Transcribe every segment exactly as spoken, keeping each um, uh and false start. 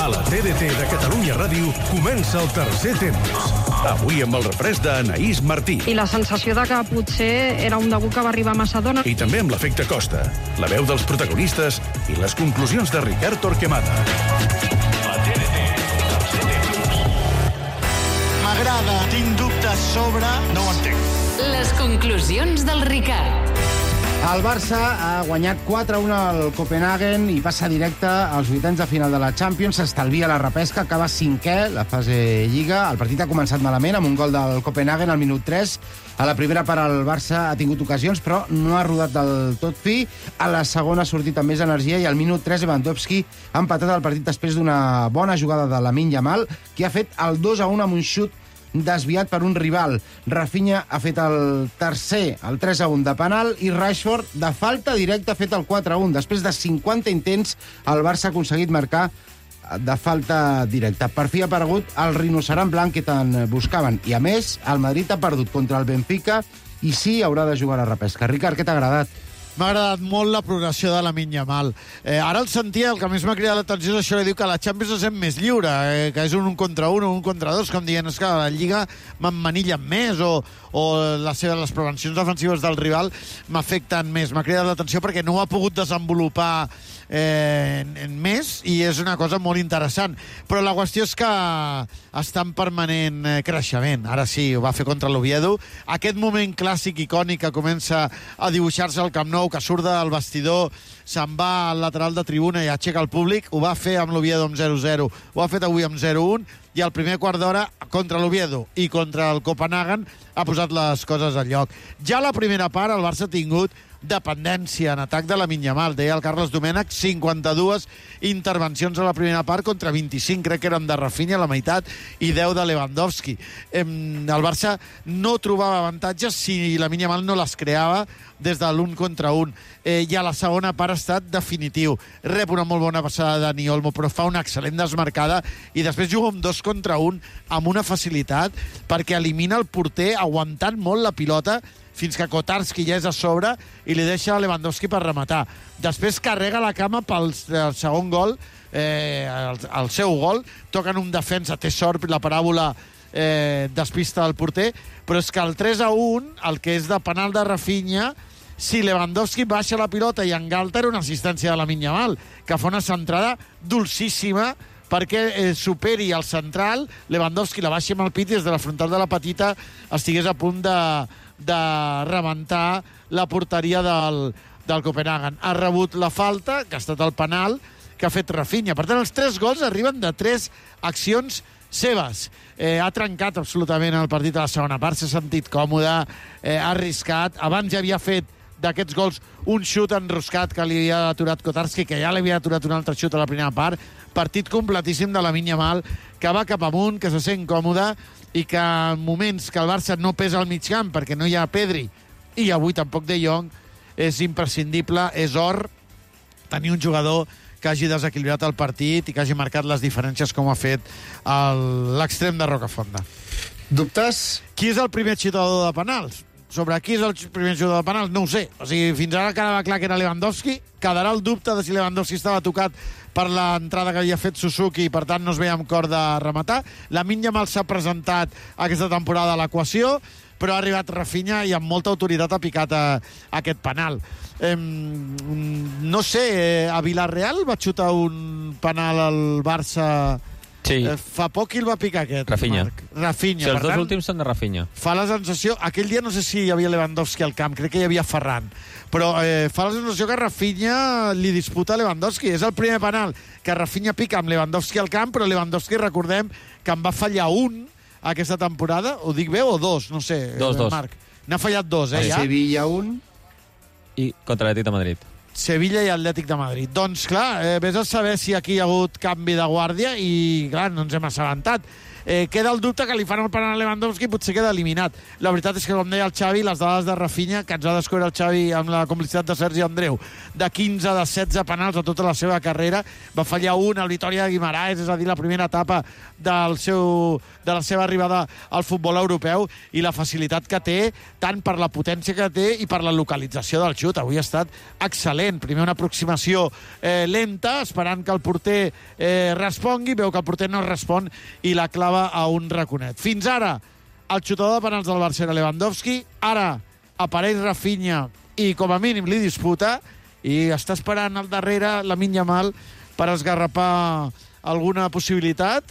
A la T D T de Catalunya Ràdio comença el tercer temps. Avui amb el refresc d'Anaïs Martí. I la sensació de que potser era un debut que va arribar massa d'hora. I també amb l'efecte Costa, la veu dels protagonistes i les conclusions de Ricard Torquemada. La T D T, tercer temps. M'agrada, tinc dubtes sobre... No ho entenc. Les conclusions del Ricard. El Barça ha guanyat quatre a un al Copenhagen i passa directe als vuitens de final de la Champions. S'estalvia la repesca, acaba cinquè, la fase Lliga. El partit ha començat malament amb un gol del Copenhagen al minut tres. A la primera part el Barça ha tingut ocasions, però no ha rodat del tot fi. A la segona ha sortit amb més energia i al minut tres Lewandowski ha empatat el partit després d'una bona jugada de Lamine Yamal, que ha fet el dos a un amb un xut desviat per un rival. Rafinha ha fet el tercer, el tres a un de penal, i Rashford, de falta directa, ha fet el quatre a un. Després de cinquanta intents, el Barça ha aconseguit marcar de falta directa. Per fi ha aparegut el rinocerant blanc que tant buscaven. I, a més, el Madrid ha perdut contra el Benfica i sí haurà de jugar a repesca. Ricard, què t'ha agradat? M'ha agradat molt la progressió de Lamine Yamal. Eh, ara el sentia, el que més m'ha cridat l'atenció és això que diu que a la Champions és més lliure, eh, que és un un contra un o un contra dos, com dient, és que a la Lliga m'emmanillen més o, o les, seves, les prevencions defensives del rival m'afecten més. M'ha cridat l'atenció perquè no ho ha pogut desenvolupar eh, en, en més i és una cosa molt interessant. Però la qüestió és que està en permanent eh, creixement. Ara sí, ho va fer contra l'Oviedo. Aquest moment clàssic, icònic, que comença a dibuixar-se al Camp Nou, que surt del vestidor, se'n va al lateral de tribuna i aixeca el públic, ho va fer amb l'Oviedo amb zero zero, ho ha fet avui amb zero un, i al primer quart d'hora contra l'Oviedo i contra el Copenhagen ha posat les coses al lloc. Ja a la primera part el Barça ha tingut dependència en atac de Lamine Yamal. Deia el Carles Domènech, cinquanta-dues intervencions a la primera part contra vint-i-cinc, crec que eren de Rafinha, la meitat, i deu de Lewandowski. El Barça no trobava avantatges si Lamine Yamal no les creava des de l'un contra un. Eh, I a la segona part ha estat definitiu. Rep una molt bona passada de Dani Olmo, però fa una excel·lent desmarcada i després juga amb dos contra un amb una facilitat perquè elimina el porter aguantant molt la pilota fins que Kotarski ja és a sobre i li deixa a Lewandowski per rematar. Després carrega la cama pel segon gol, eh, el, el seu gol, toquen un defensa, té sort, la paràbola eh, despista del porter, però és que el tres a un, el que és de penal de Rafinha, si Lewandowski baixa la pilota i engalta, era una assistència de Lamine Yamal, que fa una centrada dolcíssima perquè eh, superi el central, Lewandowski la baixi amb el pit i des de la frontal de la petita estigués a punt de, de rebentar la porteria del, del Copenhagen. Ha rebut la falta, que ha estat el penal, que ha fet Rafinha. Per tant, els tres gols arriben de tres accions seves. Eh, ha trencat absolutament el partit a la segona part, s'ha sentit còmode, eh, ha arriscat. Abans ja havia fet d'aquests gols un xut enroscat que li havia aturat Kotarski, que ja li havia aturat un altre xut a la primera part. Partit completíssim de Lamine Yamal, que va cap amunt, que se sent còmode i que en moments que el Barça no pesa al mig camp perquè no hi ha Pedri i avui tampoc De Jong, és imprescindible, és or tenir un jugador que hagi desequilibrat el partit i que hagi marcat les diferències com ha fet l'extrem de Rocafonda. Dubtes? Qui és el primer xutador de penals? Sobre qui és el primer jugador de penals, no ho sé. O sigui, fins ara quedava clar que era Lewandowski. Quedarà el dubte de si Lewandowski estava tocat per l'entrada que havia fet Suzuki i, per tant, no es veia amb cor de rematar. Lamine Yamal s'ha presentat aquesta temporada a l'equació, però ha arribat Rafinha i amb molta autoritat ha picat a, a aquest penal. Eh, no sé, eh, a Villarreal va xutar un penal al Barça... Sí. Eh, fa poc qui el va picar aquest? Rafinha. Marc? Rafinha. Sí, els per dos tant, últims són de Rafinha. fa la sensació... Aquell dia no sé si hi havia Lewandowski al camp, crec que hi havia Ferran, però eh, fa la sensació que Rafinha li disputa a Lewandowski. És el primer penal que Rafinha pica amb Lewandowski al camp, però Lewandowski, recordem, que en va fallar un aquesta temporada. Ho dic bé o dos? No sé, dos, dos. Marc. N'ha fallat dos, eh, ja? Sevilla un. I contra l'Atlètic de Madrid. Sevilla i Atlètic de Madrid. Doncs, clar, eh, vés a saber si aquí hi ha hagut canvi de guàrdia i, clar, no ens hem assabentat. Eh, queda el dubte que li fan el penal a Lewandowski i potser queda eliminat. La veritat és que, com deia el Xavi, les dades de Rafinha, que ens va descobrir el Xavi amb la complicitat de Sergi Andreu, de quinze de setze penals a tota la seva carrera, va fallar un al Vitòria de Guimaraes, és a dir, la primera etapa del seu, de la seva arribada al futbol europeu, i la facilitat que té, tant per la potència que té i per la localització del xut. Avui ha estat excel·lent. Primer una aproximació eh, lenta, esperant que el porter eh, respongui, veu que el porter no respon i la clava a un raconet. Fins ara, el xutador de penals del Barça era Lewandowski, ara apareix Rafinha i com a mínim li disputa, i està esperant al darrere Lamine Yamal per esgarrapar alguna possibilitat,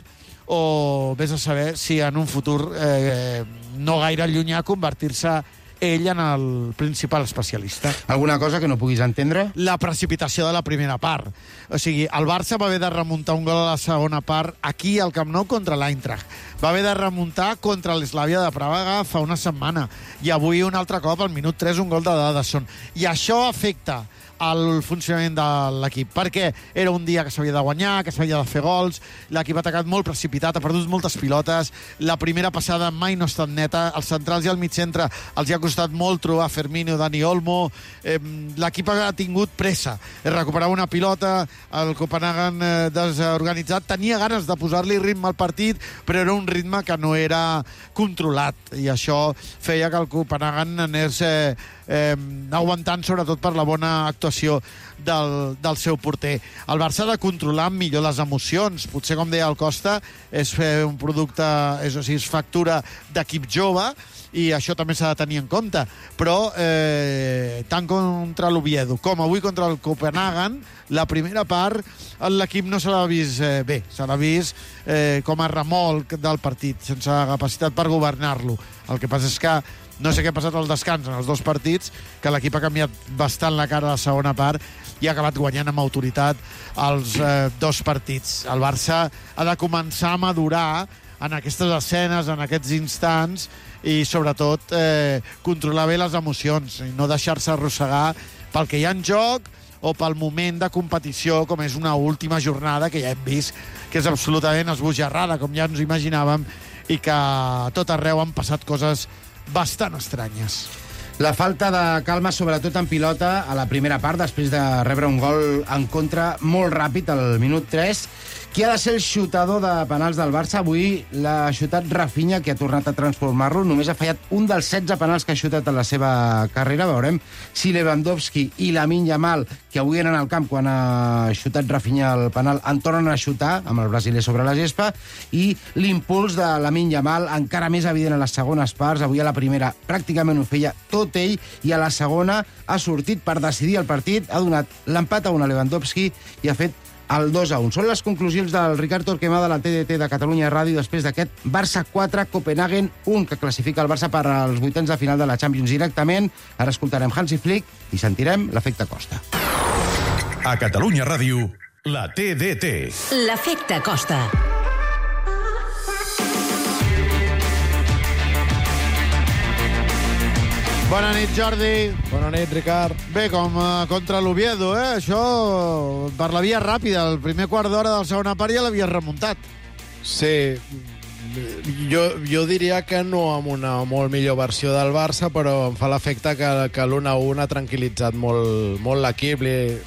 o vés a saber si en un futur eh, no gaire llunyà convertir-se ell en el principal especialista. Alguna cosa que no puguis entendre? La precipitació de la primera part. O sigui, el Barça va haver de remuntar un gol a la segona part aquí al Camp Nou contra l'Eintracht. Va haver de remuntar contra l'Slavia de Praga fa una setmana. I avui un altre cop, al minut tres, un gol de Dadason. I això afecta el funcionament de l'equip, perquè era un dia que s'havia de guanyar, que s'havia de fer gols, l'equip ha atacat molt precipitat, ha perdut moltes pilotes, la primera passada mai no ha estat neta, els centrals i el mig centre els hi ha costat molt trobar Firmino, Dani Olmo, eh, l'equip ha tingut pressa, recuperar una pilota, el Copenhagen eh, desorganitzat, tenia ganes de posar-li ritme al partit, però era un ritme que no era controlat, i això feia que el Copenhagen anés eh, eh, aguantant, sobretot per la bona actuació del, del seu porter. El Barça ha de controlar millor les emocions. Potser, com deia el Costa, és fer un producte, és, o sigui, és factura d'equip jove, i això també s'ha de tenir en compte. Però eh, tant contra l'Oviedo com avui contra el Copenhagen, la primera part l'equip no se l'ha vist eh, bé, se l'ha vist eh, com a remolc del partit, sense capacitat per governar-lo. El que passa és que no sé què ha passat al descans en els dos partits, que l'equip ha canviat bastant la cara a la segona part i ha acabat guanyant amb autoritat els eh, dos partits. El Barça ha de començar a madurar en aquestes escenes, en aquests instants, i sobretot eh, controlar bé les emocions i no deixar-se arrossegar pel que hi ha en joc o pel moment de competició, com és una última jornada que ja hem vist que és absolutament esbojarrada, com ja ens imaginàvem, i que a tot arreu han passat coses bastant estranyes. La falta de calma, sobretot en pilota, a la primera part, després de rebre un gol en contra molt ràpid, al minut tres. Qui ha de ser el xutador de penals del Barça? Avui l'ha xutat Rafinha, que ha tornat a transformar-lo. Només ha fallat un dels setze penals que ha xutat en la seva carrera. Veurem si Lewandowski i Lamine Yamal, que avui eren al camp quan ha xutat Rafinha el penal, en tornen a xutar, amb el brasiler sobre la gespa, i l'impuls de Lamine Yamal, encara més evident a les segones parts. Avui a la primera pràcticament ho feia tot ell, i a la segona ha sortit per decidir el partit, ha donat l'empat a un a Lewandowski i ha fet el dos a un. Són les conclusions del Ricard Torquemada, la T D T de Catalunya Ràdio, després d'aquest Barça quatre, Copenhagen un, que classifica el Barça per als vuitens de final de la Champions directament. Ara escoltarem Hansi Flick i sentirem l'efecte Costa. A Catalunya Ràdio, la T D T. L'efecte Costa. Bona nit, Jordi. Bona nit, Ricard. Bé, com uh, contra l'Oviedo, eh? Això per la via ràpida. El primer quart d'hora de la segona part ja l'havia remuntat. Sí, jo, jo diria que no amb una molt millor versió del Barça, però em fa l'efecte que, que l'un a un ha tranquil·litzat molt, molt l'equip.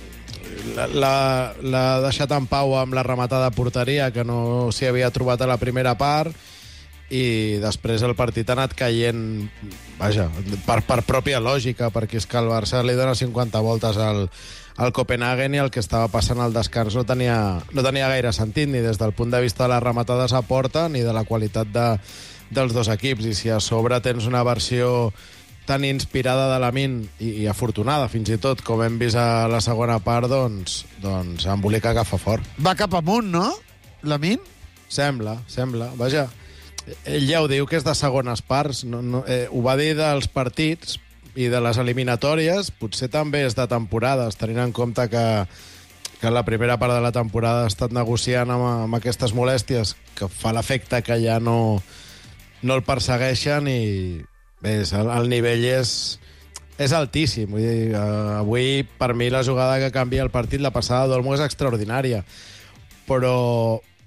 L'ha deixat en pau amb la rematada de porteria, que no s'hi havia trobat a la primera part, i després el partit ha anat caient, vaja, per, per pròpia lògica, perquè és que el Barça li dona cinquanta voltes al, al Copenhagen i el que estava passant al descans no tenia, no tenia gaire sentit, ni des del punt de vista de les rematades a porta ni de la qualitat de, dels dos equips. I si a sobre tens una versió tan inspirada de Lamine i, i afortunada fins i tot, com hem vist a la segona part, doncs, doncs embolica que fa fort. Va cap amunt, no, Lamine? Sembla, sembla, vaja. Ell ja ho diu, que és de segones parts. No, no, eh, ho va dir dels partits i de les eliminatòries. Potser també és de temporades, tenint en compte que, que la primera part de la temporada ha estat negociant amb, amb aquestes molèsties, que fa l'efecte que ja no, no el persegueixen, i bé, el, el nivell és, és altíssim. Vull dir, eh, avui, per mi, la jugada que canvia el partit, la passada d'Olmo, és extraordinària. Però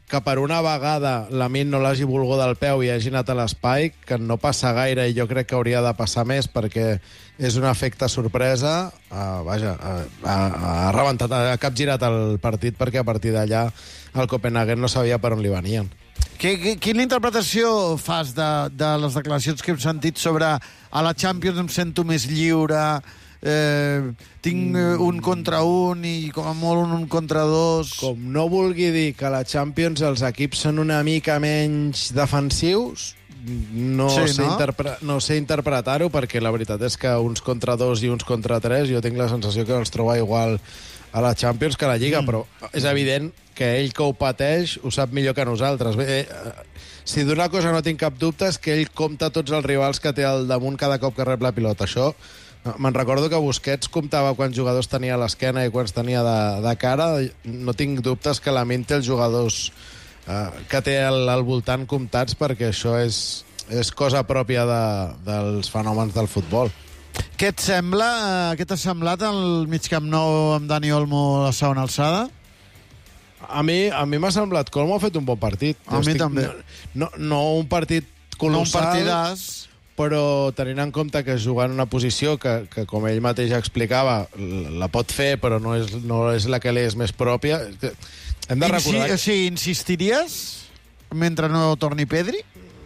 que per una vegada Lamine no l'hagi volgut del peu i hagi anat a l'espai, que no passa gaire i jo crec que hauria de passar més perquè és un efecte sorpresa. Uh, vaja, uh, ha, ha rebentat, ha capgirat el partit perquè a partir d'allà el Copenhagen no sabia per on li venien. Que, que, quina interpretació fas de, de les declaracions que hem sentit sobre a la Champions em sento més lliure, eh, tinc un contra un i com a molt un, un contra dos... Com no vulgui dir que a la Champions els equips són una mica menys defensius, no, sí, sé, no? interpre no sé interpretar-ho, perquè la veritat és que uns contra dos i uns contra tres jo tinc la sensació que els troba igual a la Champions que a la Lliga, mm. però és evident que ell que ho pateix ho sap millor que nosaltres. Bé, eh, si d'una cosa no tinc cap dubte és que ell compta tots els rivals que té al damunt cada cop que rep la pilota. Això, me'n recordo que Busquets comptava quants jugadors tenia a l'esquena i quants tenia de, de cara. No tinc dubtes que Lamine té els jugadors eh, que té al, al voltant comptats, perquè això és, és cosa pròpia de, dels fenòmens del futbol. Què et sembla? Què t'ha semblat el migcamp nou amb Dani Olmo a segona alçada? A mi a mi m'ha semblat que Olmo ha fet un bon partit. A mi també. No, no un partit colossal, no un partidàs, però tenint en compte que juga en una posició que, que com ell mateix explicava, la pot fer, però no és, no és la que li és més pròpia. Hem de recordar... Insi... O sigui, insistiries mentre no torni Pedri?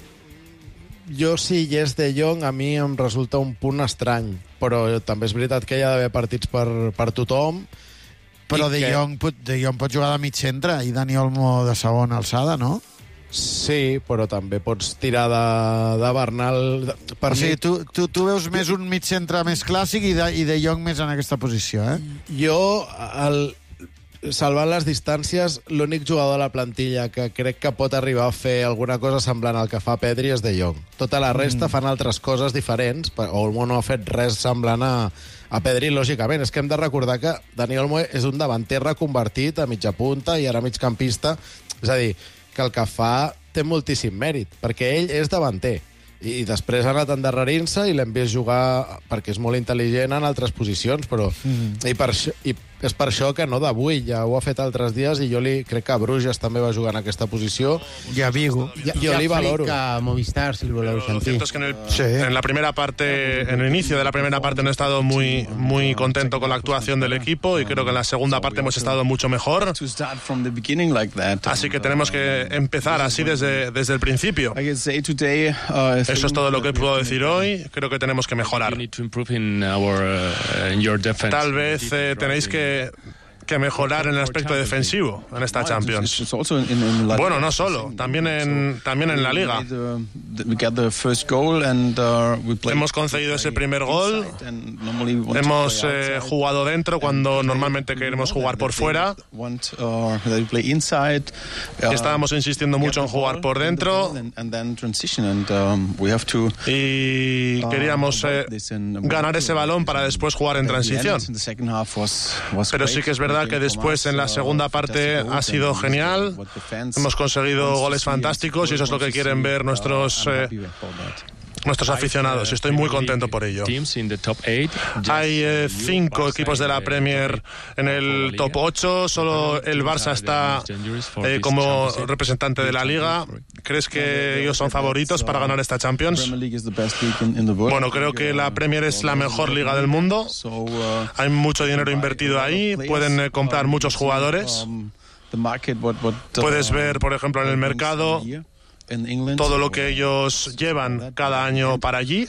Jo, si hi és De Jong, a mi em resulta un punt estrany, però també és veritat que hi ha d'haver partits per, per tothom. Però De que... Jong, pot, De Jong pot jugar de mig centre i Dani Olmo de segona alçada, no? Sí, però també pots tirar de, de Bernal... Per o sigui, mi... tu, tu, tu veus més un mig centre més clàssic i de, i de Jong més en aquesta posició, eh? Jo, el, salvant les distàncies, l'únic jugador de la plantilla que crec que pot arribar a fer alguna cosa semblant al que fa Pedri és De Jong. Tota la resta mm. fan altres coses diferents. Olmo no ha fet res semblant a, a Pedri, lògicament. És que hem de recordar que Dani Olmo és un davanter reconvertit a mitja punta i ara migcampista. És a dir, que el que fa té moltíssim mèrit, perquè ell és davanter. I després ha anat endarrerint-se i l'hem vist jugar, perquè és molt intel·ligent, en altres posicions, però mm. i, per això, i és per això que no d'avui, ja ho ha fet altres dies, i jo li crec que a Bruges també va jugar en aquesta posició. I a Vigo. Ja, jo ja li valoro. A Movistar, si lo voleu sentir. Lo cierto es que en, el, sí. en la primera parte, en el inicio de la primera parte no he estado muy, muy contento con la actuación del equipo, y creo que en la segunda parte hemos estado mucho mejor. Así que tenemos que empezar así desde, desde el principio. Eso es todo lo que puedo decir hoy. Creo que tenemos que mejorar. Tal vez eh, tenéis que que mejorar en el aspecto defensivo en esta Champions. Bueno, no solo, también en también en la Liga. Hemos concedido ese primer gol, hemos eh, jugado dentro cuando normalmente queremos jugar por fuera. Estábamos insistiendo mucho en jugar por dentro y queríamos eh, ganar ese balón para después jugar en transición. Pero sí que es verdad que después en la segunda parte ha sido genial. Hemos conseguido goles fantásticos y eso es lo que quieren ver nuestros eh, nuestros aficionados, y estoy muy contento por ello. Hay eh, cinco equipos de la Premier en el top ocho, solo el Barça está eh, como representante de la Liga. ¿Crees que ellos son favoritos para ganar esta Champions? Bueno, creo que la Premier es la mejor liga del mundo. Hay mucho dinero invertido ahí, pueden eh, comprar muchos jugadores. Puedes ver, por ejemplo, en el mercado todo lo que ellos llevan cada año para allí.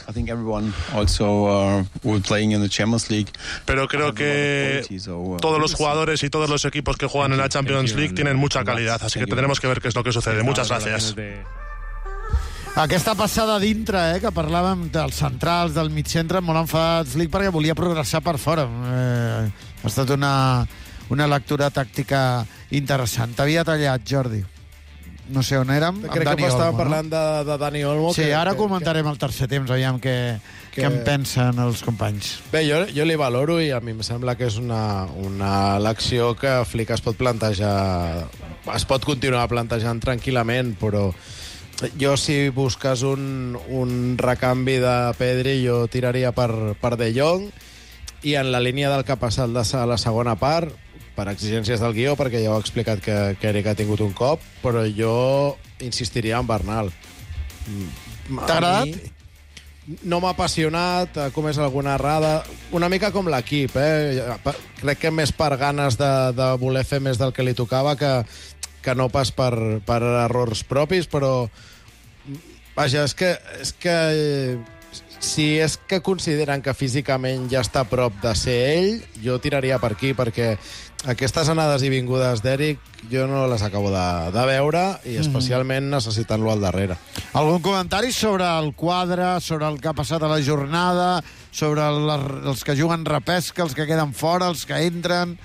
Pero creo que todos los jugadores y todos los equipos que juegan en la Champions League tienen mucha calidad, así que tendremos que ver qué es lo que sucede. Muchas gracias. Aquesta passada dintre, eh, que parlàvem dels centrals, del mig centre, molt enfadat Flick perquè volia progressar per fora. Eh, ha estat una, una lectura tàctica interessant. T'havia tallat, Jordi. No sé on érem. Crec amb Dani que estàvem Olmo, parlant no? de, de Dani Olmo. Sí, que, ara que, comentarem el tercer temps, aviam què, que... què en pensen els companys. Bé, jo, jo li valoro i a mi em sembla que és una, una elecció que Flick es pot plantejar, es pot continuar plantejant tranquil·lament, però jo, si busques un, un recanvi de Pedri, jo tiraria per, per De Jong, i en la línia del que ha passat a la segona part, per exigències del guió, perquè ja ho ha explicat que, que Eric ha tingut un cop, però jo insistiria en Bernal. T'ha agradat? No m'ha apassionat, ha comès alguna errada, una mica com l'equip, eh? Crec que més per ganes de, de voler fer més del que li tocava que, que no pas per, per errors propis, però vaja, és que, és que si és que consideren que físicament ja està a prop de ser ell, jo tiraria per aquí, perquè aquestes anades i vingudes d'Eric jo no les acabo de, de veure, i especialment necessitant-lo al darrere. Algun comentari sobre el quadre, sobre el que ha passat a la jornada, sobre les, els que juguen repesca, els que queden fora, els que entren...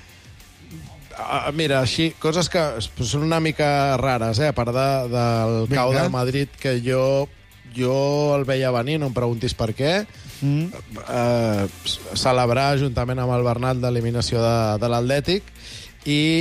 Uh, mira, així, coses que són una mica rares, eh? A part de, del Vinga. cau del Madrid, que jo, jo el veia venir, no em preguntis per què. Mm. Uh, celebrar juntament amb el Bernat l'eliminació de, de l'Atlètic, i,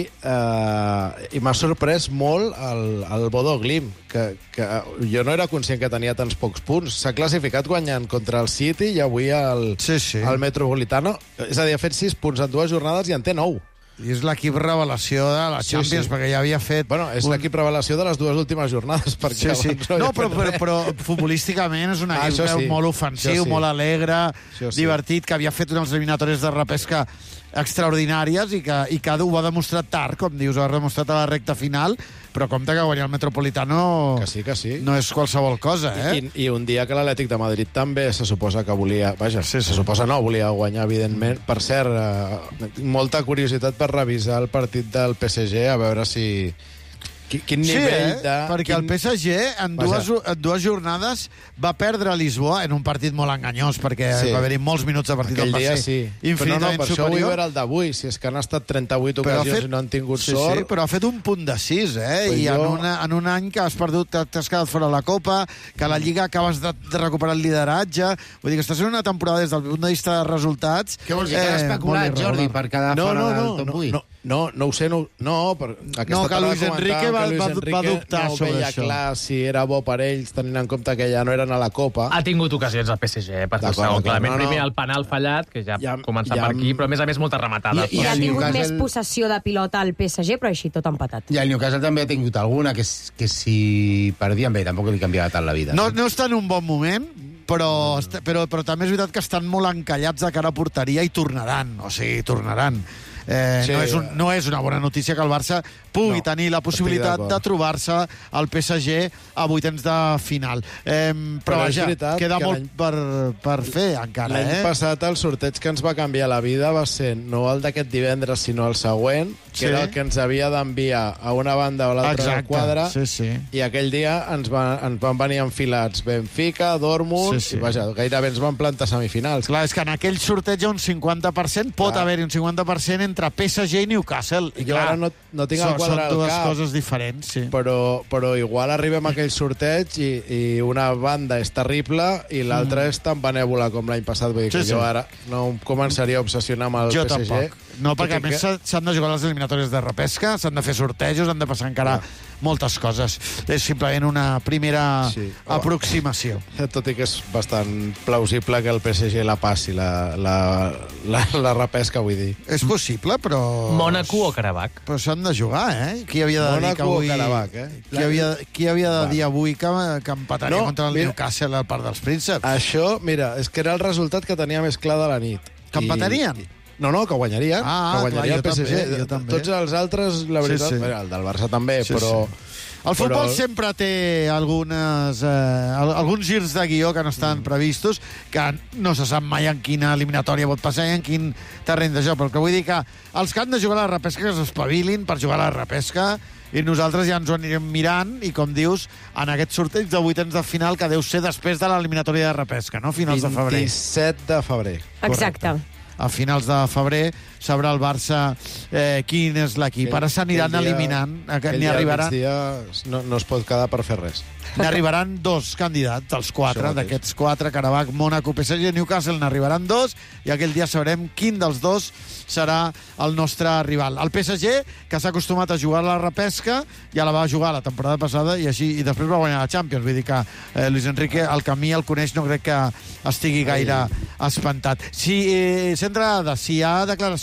uh, i m'ha sorprès molt el, el Bodo Glimt, que, que jo no era conscient que tenia tants pocs punts. S'ha classificat guanyant contra el City i avui el, Sí, sí. el Metropolitano. És a dir, ha fet sis punts en dues jornades i en té nou. I és l'equip revelació de la Sí, Champions, sí. perquè ja havia fet... Bueno, és un- l'equip revelació de les dues últimes jornades, perquè Sí, sí. abans no No, havia però, fet però, res. però futbolísticament és un Ah, equip això sí. molt ofensiu, Això sí. molt alegre, Això sí. divertit, que havia fet unes eliminatòries de repesca extraordinàries i que, i que ho ha demostrat tard, com dius, ho ha demostrat a la recta final, però compte que guanyar el Metropolitano Que sí, que sí. no és qualsevol cosa, eh? I, I un dia que l'Atlètic de Madrid també se suposa que volia... Vaja, Sí, sí. se suposa no, volia guanyar, evidentment. Per cert, eh, molta curiositat per revisar el partit del P S G, a veure si... Quin, quin Sí, nivell eh? de... Perquè quin... el P S G en dues, Vaja. en dues jornades va perdre a Lisboa en un partit molt enganyós, perquè Sí. va haver-hi molts minuts de partit Aquell on va dia ser sí. Però no, no, infinitament per això vull superior. veure el d'avui. Si és que han estat trenta-vuit Però ha ocasions fet- i no han tingut sí, sort... Sí, però ha fet un punt de sis, eh? Pues I jo- en, una, en un any que has perdut, t'has quedat fora de la Copa, que a la Lliga acabes de, de recuperar el lideratge... Vull dir que estàs en una temporada des del punt de vista de resultats... Què vols dir, que has especulat, molt Jordi, irregular. per quedar No, fora no, del no, top no, vuit? no, no, no ho sé, no, no, per, aquesta No, que tarda Luis comentàvem Enrique va- que Luis va- Enrique va dubtar no sobre veia això. clar si era bo per ells, tenint en compte que ja no eren a la Copa. Ha tingut ocasions al P S G, eh, per D'acord, segon. d'acord. Clarament, No, no. primer el penal fallat, que ja, Ja- ja comença ja- per aquí, però a més a més molta rematada. I- I ha el tingut Newcastle- més possessió de pilota al P S G, però així tot empatat. I el Newcastle també ha tingut alguna, que, s- que si perdien bé, tampoc li canviava tant la vida. No, no està en un bon moment, però, està- però, però també és veritat que estan molt encallats de cara a porteria i tornaran, o sigui, tornaran. Eh, Sí. no, és un, no és una bona notícia que el Barça pugui No, tenir la estic possibilitat d'acord. de trobar-se al P S G a vuitens de final. Eh, però, Però és vaja, veritat queda que molt l'any- per, per fer encara, L'any eh? passat el sorteig que ens va canviar la vida va ser no el d'aquest divendres, sinó el següent, que Sí. era el que ens havia d'enviar a una banda o a l'altra del Exacte, quadre, sí, sí. i aquell dia ens, va, ens van venir enfilats Benfica, Dortmund, Sí, sí. i vaja, gairebé ens van plantar semifinals. Clar, és que en aquell sorteig hi ha un cinquanta per cent, pot Clar. haver-hi un cinquanta per cent entre P S G i Newcastle. I Jo clar, ara no, no tinc el són, quadre són al dues cap, coses diferents, sí. però, però igual arribem a aquell sorteig i, i una banda és terrible i l'altra és tan benèvola com l'any passat. Vull dir Sí, que sí. jo ara no em començaria a obsessionar amb el Jo P S G. tampoc. No, perquè a Tot i més que- s'ha- s'han de jugar les eliminatòries de repesca, s'han de fer sortejos, han de passar encara moltes coses. És simplement una primera Sí. aproximació. Tot i que és bastant plausible que el P S G la passi, la, la, la, la repesca, vull dir. És possible, però... Mónaco o Karabakh? Però s'han de jugar, eh? Qui havia de dir Mónaco que o avui... Karabakh, eh? Qui havia, qui havia de Va. dir avui que, que empataria No, contra el mira- Newcastle al Parc dels Prínceps? Això, mira, és que era el resultat que tenia més clar de la nit. Que empatarien? I, no, no, que guanyarien. Ah, que guanyaria clar, jo el P S G. també, jo també. Tots els altres, la Sí, veritat, sí. mira, el del Barça també, Sí, però... sí. El futbol però- sempre té algunes, eh, al- alguns girs de guió que no estan mm. previstos, que no se sap mai en quina eliminatòria pot passar i en quin terreny de joc. Però el que vull dir que els que han de jugar a la repesca que s'espavilin per jugar a la repesca i nosaltres ja ens ho anirem mirant i, com dius, en aquest sorteig de vuitens de final que deu ser després de l'eliminatòria de repesca, no? Finals de febrer. vint-i-set de febrer. Exacte. A finals de febrer sabrà el Barça eh, quin és l'equip. Ara s'aniran Aquell dia- eliminant. aquell N'hi dia al arribaran, migdia no, no es pot quedar per fer res. n'arribaran dos candidats, els quatre, Això mateix. d'aquests quatre, Karabakh, Mónaco, P S G, Newcastle, n'arribaran dos, i aquell dia sabrem quin dels dos serà el nostre rival. El P S G, que s'ha acostumat a jugar a la repesca, ja la va jugar la temporada passada i així i després va guanyar la Champions. Vull dir que eh, Luis Enrique el camí el coneix, no crec que estigui gaire espantat. Si, eh, Centre Dades, si hi ha declaracions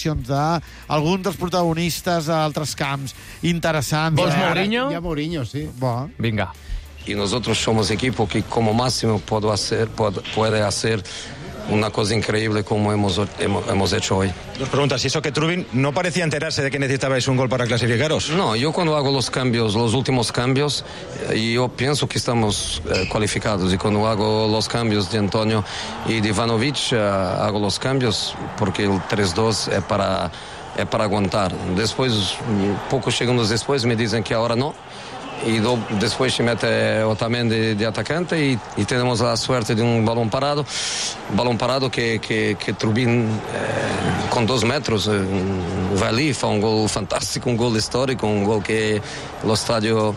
declaracions d'alguns dels protagonistes d'altres camps interessants. Vols Eh, Mourinho? Hi ha Mourinho, sí. Bo. Vinga. Y nosotros somos equipo que como máximo puedo hacer, puede, puede hacer una cosa increíble como hemos, hemos, hemos hecho hoy. Dos preguntas. ¿Y eso que Trubin no parecía enterarse de que necesitabais un gol para clasificaros? No, yo cuando hago los cambios, los últimos cambios, eh, yo pienso que estamos eh, cualificados. Y cuando hago los cambios de Antonio y de Ivanovic, eh, hago los cambios porque el tres dos es para, es para aguantar. Después, pocos segundos después, me dicen que ahora no. Y do, después se mete Otamendi de atacante y, y tenemos la suerte de un balón parado, balón parado que, que, que Trubin eh, con dos metros eh, va ali, fa un gol fantástico, un gol histórico, un gol que el estadio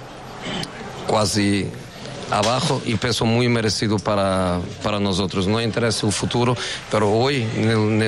quasi abajo y peso muy merecido para, para nosotros. No interesa el futuro, pero hoy, en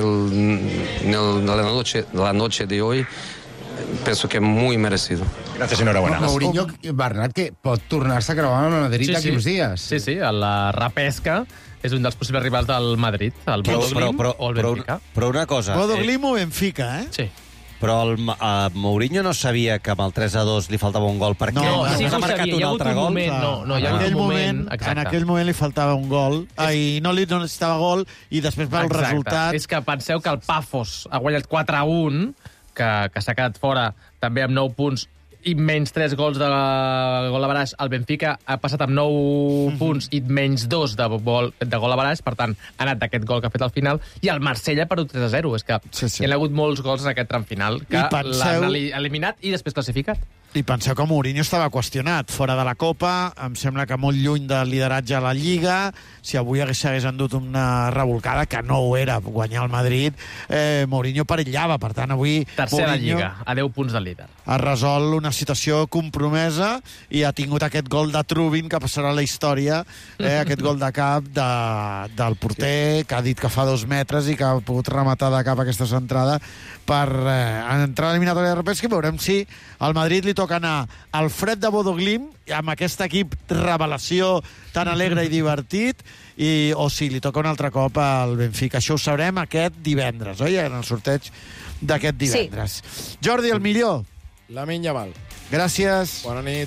la noche, la noche de hoy, penso que és molt merecido. Gràcies, enhorabuena. Mourinho, Bernat, que pot tornar-se a creuar amb el Madrid Sí, d'aquí sí. uns dies. Sí, sí, a la repesca és un dels possibles rivals del Madrid, el Però- Bodoglim però- o el però- Benfica. Però una cosa... Bodoglim o Benfica, eh? Sí. Però el uh, Mourinho no sabia que amb el tres a dos li faltava un gol perquè No, només sí que ha ho marcat sabia, un hi ha hagut altre un gol. moment, no, no, hi ha en hagut aquell un moment, moment, exacte. en aquell moment li faltava un gol i no li no necessitava gol i després pel Exacte. resultat... És que penseu que el Pafos ha guanyat quatre a un, que, que s'ha quedat fora també amb nou punts i menys tres gols de gol a baraix. El Benfica ha passat amb nou mm -hmm. punts i menys dos de gol, de gol a baraix, per tant, ha anat d'aquest gol que ha fet al final, i el Marsella ha perdut tres a zero. És que Sí, sí. hi ha hagut molts gols en aquest tram final que I penseu- l'han eli- eliminat i després classificat. I penseu que Mourinho estava qüestionat. Fora de la Copa, em sembla que molt lluny del lideratge a la Lliga. Si avui hagués, hagués endut una revolcada, que no ho era, guanyar el Madrid, eh, Mourinho perillava. Per tant, avui Tercera Mourinho Lliga, a deu punts del líder. ha resolt una situació compromesa i ha tingut aquest gol de Trubin que passarà a la història, eh, aquest gol de cap de, del porter, que ha dit que fa dos metres i que ha pogut rematar de cap aquesta centrada per eh, entrar a l'eliminatòria de repesca, i veurem si al Madrid li toca anar al fred de Bodoglim, amb aquest equip revelació tan alegre i divertit, i, o si li toca un altre cop al Benfica. Això ho sabrem aquest divendres, oi? En el sorteig d'aquest divendres. Sí. Jordi, el millor. Lamine Yamal. Gràcies. Bona nit.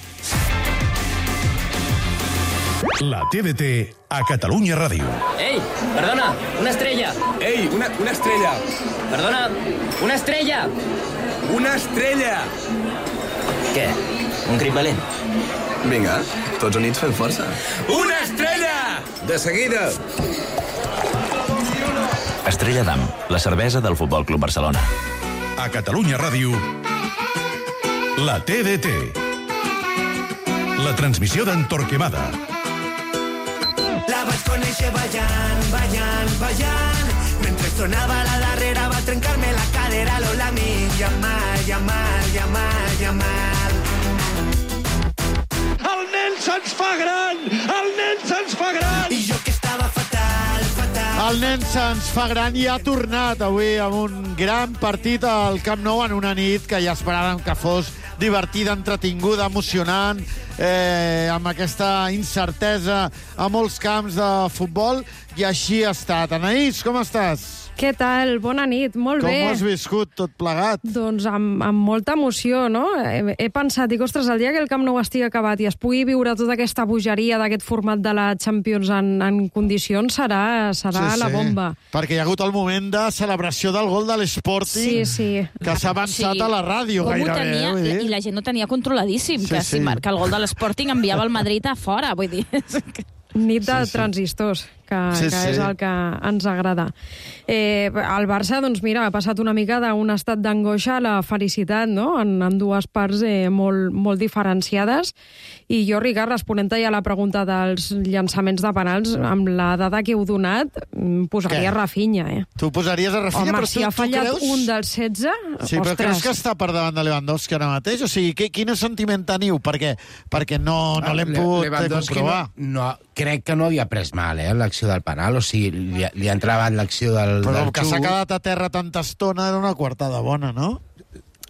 La T D T a Catalunya Ràdio. ¡Ey! Perdona, una estrella. ¡Ey! Una, una estrella. Perdona, una estrella. Una estrella. Què? Un crit valent? Vinga, tots units fem força. Una estrella! De seguida! Estrella d'Am, la cervesa del Futbol Club Barcelona. A Catalunya Ràdio, la T D T. La transmissió d'en Torquemada. La vaig conèixer ballant, ballant, ballant. Mentre sonava la darrera va trencar-me la cadera. Lo Lamine Yamal, Yamal, Yamal, Yamal. El nen se'ns fa gran! El nen se'ns fa gran! I jo que estava fatal, fatal. El nen se'ns fa gran i ha tornat avui amb un gran partit al Camp Nou en una nit que ja esperàvem que fos divertida, entretinguda, emocionant, eh, amb aquesta incertesa a molts camps de futbol, i així ha estat. Anaïs, com estàs? Què tal? Bona nit, molt Com bé. ho has viscut tot plegat? Doncs amb, amb molta emoció, no? He, he pensat, dic, ostres, el dia que el Camp Nou estigui acabat i es pugui viure tota aquesta bogeria d'aquest format de la Champions en, en condicions serà, serà la bomba. Perquè hi ha hagut el moment de celebració del gol de l'Sporting, Sí, sí. que s'ha avançat Sí. a la ràdio Com ho gairebé. tenia, eh, vull dir. I la gent ho tenia controladíssim, Sí, que sí. si marca el gol de l'Sporting enviava el Madrid a fora, vull dir... Nit de Sí, sí. transistors, que, Sí, que sí. és el que ens agrada. Eh, el Barça, doncs mira, ha passat una mica d'un estat d'angoixa a la felicitat, no?, en, en dues parts eh, molt, molt diferenciades. I jo, Ricard, responent-te ja a la pregunta dels llançaments de penals, amb la dada que heu donat, mm, posaria Què? Rafinha, eh? Tu posaries a Rafinha, Home, però si tu, ha tu fallat creus... un dels setze, Sí, però ostres... creus que està per davant de Lewandowski ara mateix? O sigui, que, quin sentiment teniu? Perquè, perquè no, no l'hem Le- pogut Lewandowski comprovar. No, no, crec que no havia pres mal, eh, l'acció del penal. O sigui, li, li ha entravat l'acció del, Però del que s'ha xut. quedat a terra tanta estona era una quartada bona, no?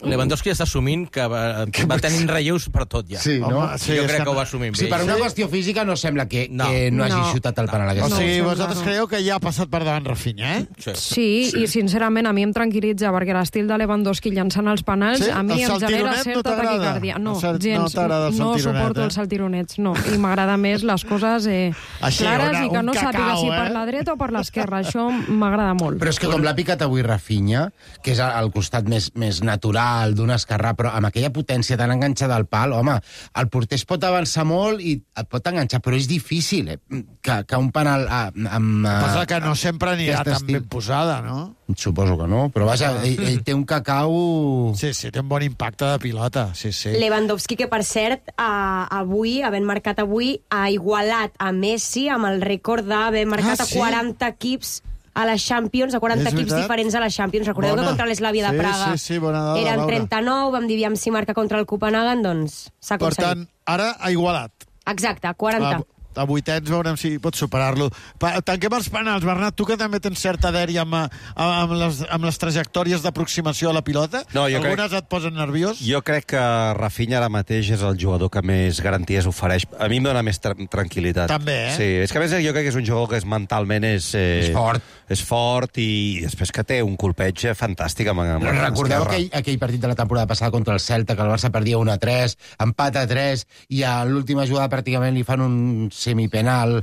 Lewandowski està assumint que va, que va tenint relleus per tot, ja. Sí, no? Home, sí, jo crec que ho va assumir. Sí, per una qüestió física no sembla que no, que no hagi no. xutat el penal. O No, sigui, no, vosaltres no. creieu que ja ha passat per davant Rafinha, eh? Sí, sí, i sincerament a mi em tranquil·litza, perquè l'estil de Lewandowski llançant els penals Sí? a mi El em genera saltironet no certa t'agrada? taquicàrdia. No, El sal- no gens. t'agrada el No saltironet, suporto eh? els saltironets, no. I m'agrada més les coses eh, Així, clares una- i que un no cacau, sàpiga si eh? per la dreta o per l'esquerra. Això m'agrada molt. Però és que com l'ha picat avui Rafinha, que és al costat més, més natural d'un esquerrà, però amb aquella potència tan enganxada al pal, home, el porter es pot avançar molt i et pot enganxar, però és difícil eh, que, que un penal a, amb... Passa que no sempre anirà tan ben posada, no? Suposo que no, però vaja, ell, ell té un cacau... Sí, sí, té un bon impacte de pilota, sí, sí. Lewandowski, que per cert, eh, avui, havent marcat avui, ha igualat a Messi amb el rècord d'haver marcat Ah, a sí? quaranta equips a les Champions, a quaranta És equips veritat? diferents a les Champions. Recordeu Bona. que contra l'Eslàvia de Sí, Praga sí, sí, bona dada, eren Laura. trenta-nou, vam dir, aviam si marca contra el Copenhagen, doncs s'ha Per aconseguit. tant, ara ha igualat. Exacte, quaranta. A, a vuitens veurem si pot superar-lo. Pa- Tanquem els penals, Bernat. Tu que també tens certa dèria amb, amb, les, amb les trajectòries d'aproximació a la pilota. No, jo Algunes crec- et posen nerviós? Jo crec que Rafinha ara mateix és el jugador que més garanties ofereix. A mi em dóna més tra tranquil·litat. També, eh? Sí, és que a més jo crec que és un jugador que és mentalment és... Eh, És fort. És fort i després que té un colpeig fantàstic amb, amb la Recordeu esquerra. aquell, aquell partit de la temporada passada contra el Celta, que el Barça perdia un a tres, empat a tres, i a l'última jugada pràcticament li fan un semipenal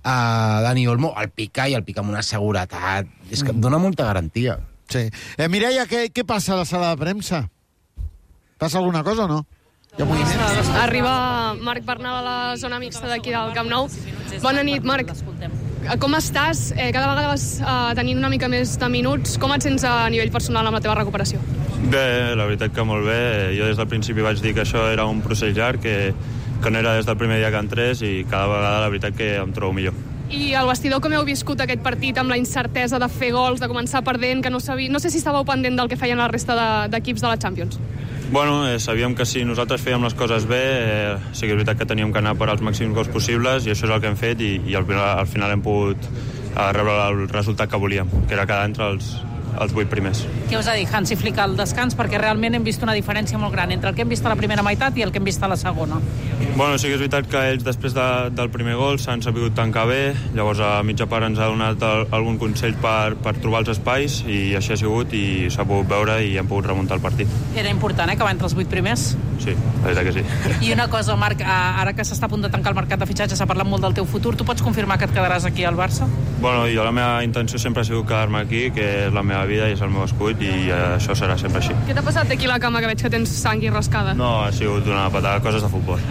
a Dani Olmo, el pica i el pica amb una seguretat. És que dona molta garantia. Sí. Eh, Mireia, què, què passa a la sala de premsa? Passa alguna cosa o no? Hi ha moviments? Arriba Marc Bernal a la zona mixta d'aquí del Camp Nou. Bona nit, Marc. Com estàs? Eh, cada vegada vas eh, tenint una mica més de minuts. Com et sents a nivell personal amb la teva recuperació? Bé, la veritat que molt bé. Jo des del principi vaig dir que això era un procés llarg, que, que no era des del primer dia que entrés, i cada vegada la veritat que em trobo millor. I al vestidor, com heu viscut aquest partit amb la incertesa de fer gols, de començar perdent, que no sabia... No sé si estàveu pendent del que feien la resta de- d'equips de la Champions. Bueno, eh, sabíem que si nosaltres fèiem les coses bé, eh, sí que és veritat que teníem que anar per als màxims gols possibles, i això és el que hem fet, i, i al, final, al final hem pogut eh, rebre el resultat que volíem, que era quedar entre els, els vuit primers. Què us ha dit Hansi Flick al descans? Perquè realment hem vist una diferència molt gran entre el que hem vist a la primera meitat i el que hem vist a la segona. Bueno, sí que és veritat que ells després de, del primer gol s'han sabut tancar bé, llavors a mitja part ens ha donat el, algun consell per, per trobar els espais, i així ha sigut, i s'ha pogut veure i hem pogut remuntar el partit. Era important, eh, acabar entre els vuit primers. Sí, la veritat que sí. I una cosa, Marc, ara que s'està a punt de tancar el mercat de fitxatges, s'ha parlat molt del teu futur, tu pots confirmar que et quedaràs aquí al Barça? Bueno, jo la meva intenció sempre ha sigut quedar-me aquí, que és la meva vida i és el meu escut, i això serà sempre així. Què t'ha passat aquí a la cama, que veig que tens sang i rascada? No, ha sigut una patada, coses de futbol.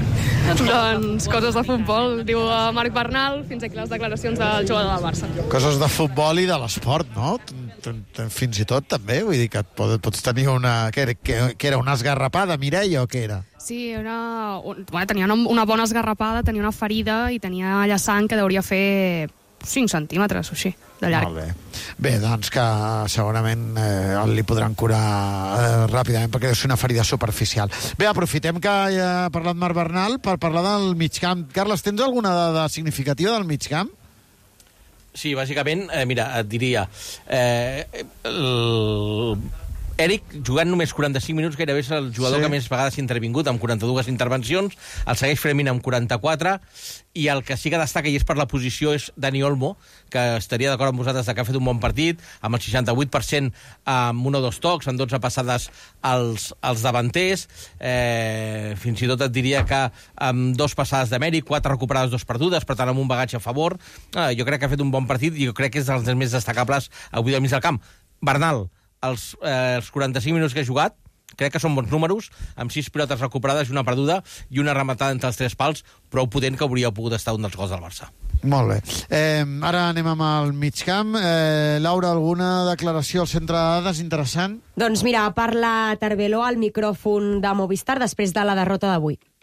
Doncs coses de futbol, diu eh, Marc Bernal. Fins aquí les declaracions del jugador del Barça. Coses de futbol i de l'esport, no? T- t- Fins i tot, també. Vull dir que et pot- pots tenir una... Què era, que, que era una esgarrapada, Mireia, o què era? Sí, era... un- Bueno, tenia una, una bona esgarrapada, tenia una ferida i tenia allà sang que hauria fer cinc centímetres o així, de llarg. Molt bé. Bé, doncs que segurament eh, li podran curar eh, ràpidament, perquè és una ferida superficial. Bé, aprofitem que ja ha parlat Marc Bernal per parlar del migcamp. Carles, tens alguna dada significativa del migcamp? Sí, bàsicament, eh, mira, et diria... Eh, el... Eric, jugant només quaranta-cinc minuts, gairebé és el jugador Sí. que més vegades ha intervingut, amb quaranta-dues intervencions, el segueix Fermín amb quaranta-quatre, i el que sí que destaca, i és per la posició, és Dani Olmo, que estaria d'acord amb vosaltres que ha fet un bon partit, amb el seixanta-vuit per cent amb un o dos tocs, amb dotze passades als, als davanters, eh, fins i tot et diria que amb dos passades de mèrit, quatre recuperades, dos perdudes, per tant amb un bagatge a favor, eh, jo crec que ha fet un bon partit, i jo crec que és dels més destacables avui del mig del camp. Bernal, els, eh, els quaranta-cinc minuts que ha jugat, crec que són bons números, amb sis pilotes recuperades i una perduda i una rematada entre els tres pals, prou potent que hauria pogut estar un dels gols del Barça. Molt bé. Eh, ara anem amb el migcamp. Eh, Laura, alguna declaració al centre de dades interessant? Doncs mira, parla Tarbeló al micròfon de Movistar després de la derrota d'avui.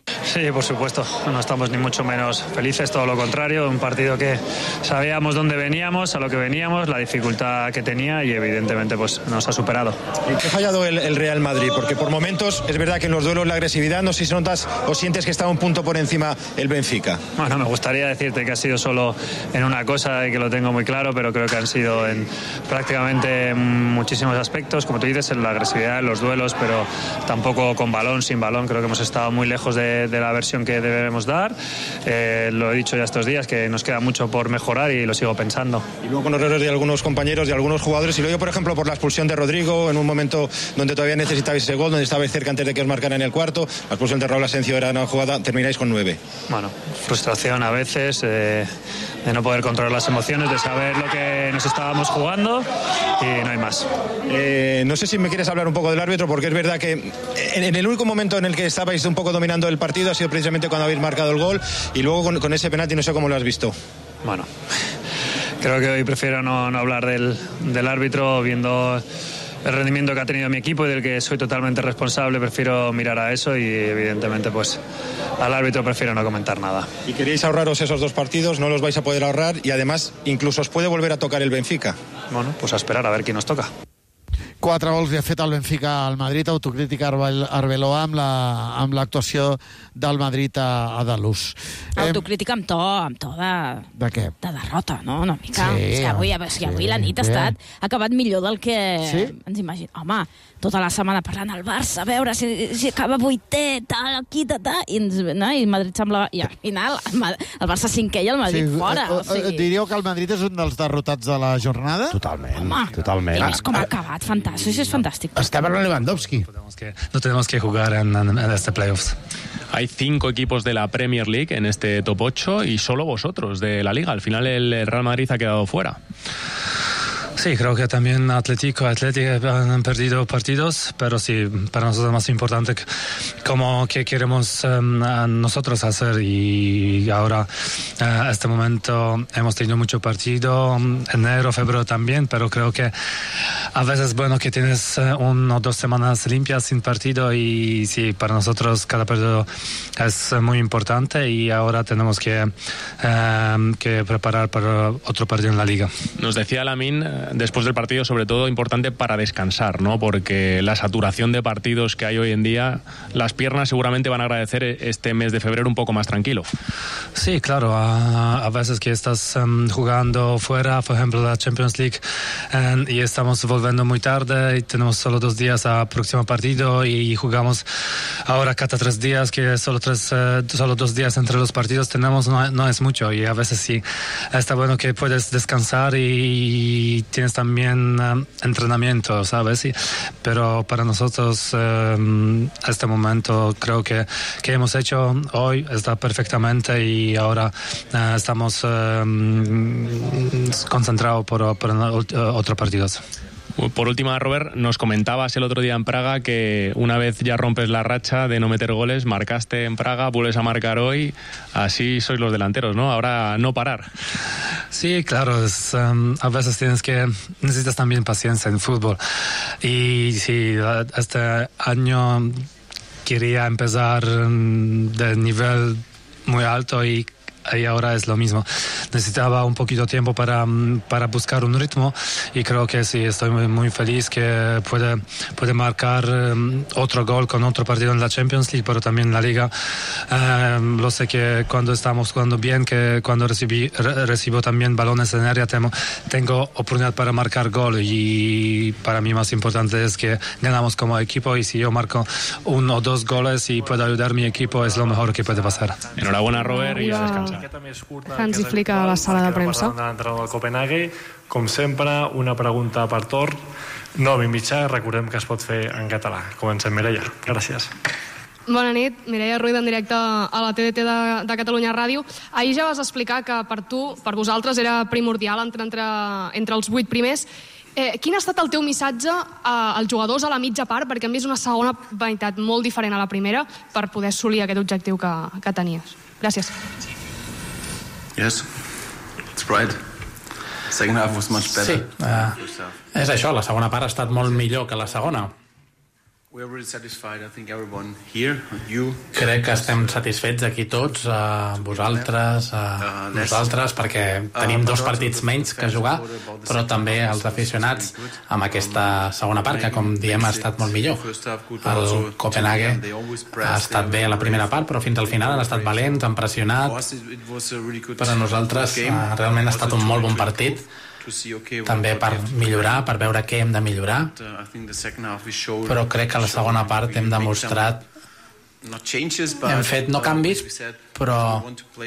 Sí, por supuesto, no estamos ni mucho menos felices, todo lo contrario, un partido que sabíamos dónde veníamos, a lo que veníamos, la dificultad que tenía y evidentemente pues nos ha superado. ¿En qué ha fallado el, el Real Madrid? Porque por momentos es verdad que en los duelos la agresividad, no sé si notas o sientes que está un punto por encima el Benfica. Bueno, me gustaría decirte que ha sido solo en una cosa y que lo tengo muy claro, pero creo que han sido en prácticamente muchísimos aspectos, como tú dices, en la agresividad, en los duelos, pero tampoco con balón, sin balón, creo que hemos estado muy lejos de, de la versión que debemos dar. Eh, lo he dicho ya estos días, que nos queda mucho por mejorar y lo sigo pensando. Y luego con errores de algunos compañeros, de algunos jugadores, y lo digo, por ejemplo, por la expulsión de Rodrigo, en un momento donde todavía necesitabais ese gol, donde estabais cerca antes de que os marcaran el cuarto, la expulsión de Raúl Asencio era una jugada, termináis con nueve. Bueno, frustración a veces, eh, de no poder controlar las emociones, de saber lo que nos estábamos jugando y no hay más. Eh, no sé si me quieres hablar un poco del árbitro, porque es verdad que en, en el único momento en el que estabais un poco dominando el partido ha sido precisamente cuando habéis marcado el gol, y luego con, con ese penalti no sé cómo lo has visto. Bueno, creo que hoy prefiero no, no hablar del, del árbitro, viendo el rendimiento que ha tenido mi equipo y del que soy totalmente responsable. Prefiero mirar a eso y evidentemente pues al árbitro prefiero no comentar nada. ¿Y queríais ahorraros esos dos partidos? No los vais a poder ahorrar y además incluso os puede volver a tocar el Benfica. Bueno, pues a esperar a ver quién nos toca. Quatre gols li ha fet el Benfica al Madrid, autocrítica Arbeloa amb la, amb l'actuació del Madrid a, a Dalús. Autocrítica amb to, amb to de... De què? De derrota, no? Una mica. Sí, és que avui, és que avui sí, la nit ha estat, ha acabat millor del que sí? ens imaginem. Home, tota la setmana parlant al Barça, a veure si, si acaba vuitè, tal, aquí, tal, tal, i, ens, no? I el Madrid semblava... I al final, el Barça cinquè i el Madrid sí, fora. O, o sigui... Diríeu que el Madrid és un dels derrotats de la jornada? Totalment, Home, totalment. I més com ha acabat, fantàstic. Eso es fantástico. Está Barón Lewandowski. No tenemos que jugar en, en, en este playoffs. Hay cinco equipos de la Premier League en este top ocho y solo vosotros de la Liga. Al final el Real Madrid ha quedado fuera. Sí, creo que también Atlético, Atlético han perdido partidos, pero sí, para nosotros es más importante que, como que queremos um, nosotros hacer, y ahora a uh, este momento hemos tenido mucho partido, enero, febrero también, pero creo que a veces es bueno que tienes uh, una o dos semanas limpias sin partido, y sí, para nosotros cada partido es muy importante y ahora tenemos que, uh, que preparar para otro partido en la Liga. Nos decía Lamine después del partido, sobre todo importante para descansar, ¿no? Porque la saturación de partidos que hay hoy en día, las piernas seguramente van a agradecer este mes de febrero un poco más tranquilo. Sí, claro, a, a veces que estás um, jugando fuera, por ejemplo la Champions League, um, y estamos volviendo muy tarde y tenemos solo dos días al próximo partido y jugamos ahora cada tres días, que solo tres, uh, solo dos días entre los partidos tenemos, no, no es mucho, y a veces sí está bueno que puedes descansar y tienes también uh, entrenamiento, ¿sabes? Sí. Pero para nosotros uh, este momento creo que, que hemos hecho hoy está perfectamente, y ahora uh, estamos uh, concentrados por, por uh, otros partidos. Por última, Robert, nos comentabas el otro día en Praga que una vez ya rompes la racha de no meter goles, marcaste en Praga, vuelves a marcar hoy, así sois los delanteros, ¿no? Ahora no parar. Sí, claro, es, um, a veces tienes que, necesitas también paciencia en fútbol, y sí, este año quería empezar de nivel muy alto y y ahora es lo mismo. Necesitaba un poquito de tiempo para, para buscar un ritmo, y creo que sí, estoy muy, muy feliz que puede, puede marcar um, otro gol con otro partido en la Champions League, pero también en la Liga. Um, lo sé que cuando estamos jugando bien, que cuando recibí, re, recibo también balones en área, tengo, tengo oportunidad para marcar gol, y para mí más importante es que ganamos como equipo, y si yo marco uno o dos goles y puedo ayudar a mi equipo, es lo mejor que puede pasar. Enhorabuena, Robert, i a descansar. Hansi Flick a la sala de premsa. De l'entrenador del Copenhague. Com sempre, una pregunta per torn. Novi mitjà, recordem que es pot fer en català. Comencem, Mireia. Gràcies. Bona nit, Mireia Ruiz en directe a la T D T de, de Catalunya Ràdio. Ahir ja vas explicar que per tu, per vosaltres, era primordial entre, entre, entre els vuit primers. Eh, quin ha estat el teu missatge eh, als jugadors a la mitja part, perquè hem vist una segona meitat molt diferent a la primera, per poder assolir aquest objectiu que, que tenies? Gràcies. Yes, it's right. Second half was much better. Sí, uh, és això, la segona part ha estat molt millor que la segona. Crec que estem satisfets aquí tots, uh, vosaltres, uh, nosaltres, perquè tenim dos partits menys que jugar, però també els aficionats amb aquesta segona part, que com diem ha estat molt millor. El Copenhague ha estat bé a la primera part, però fins al final han estat valents, han pressionat. Per a nosaltres uh, realment ha estat un molt bon partit, també per millorar, per veure què hem de millorar, però crec que a la segona part hem demostrat, hem fet no canvis, però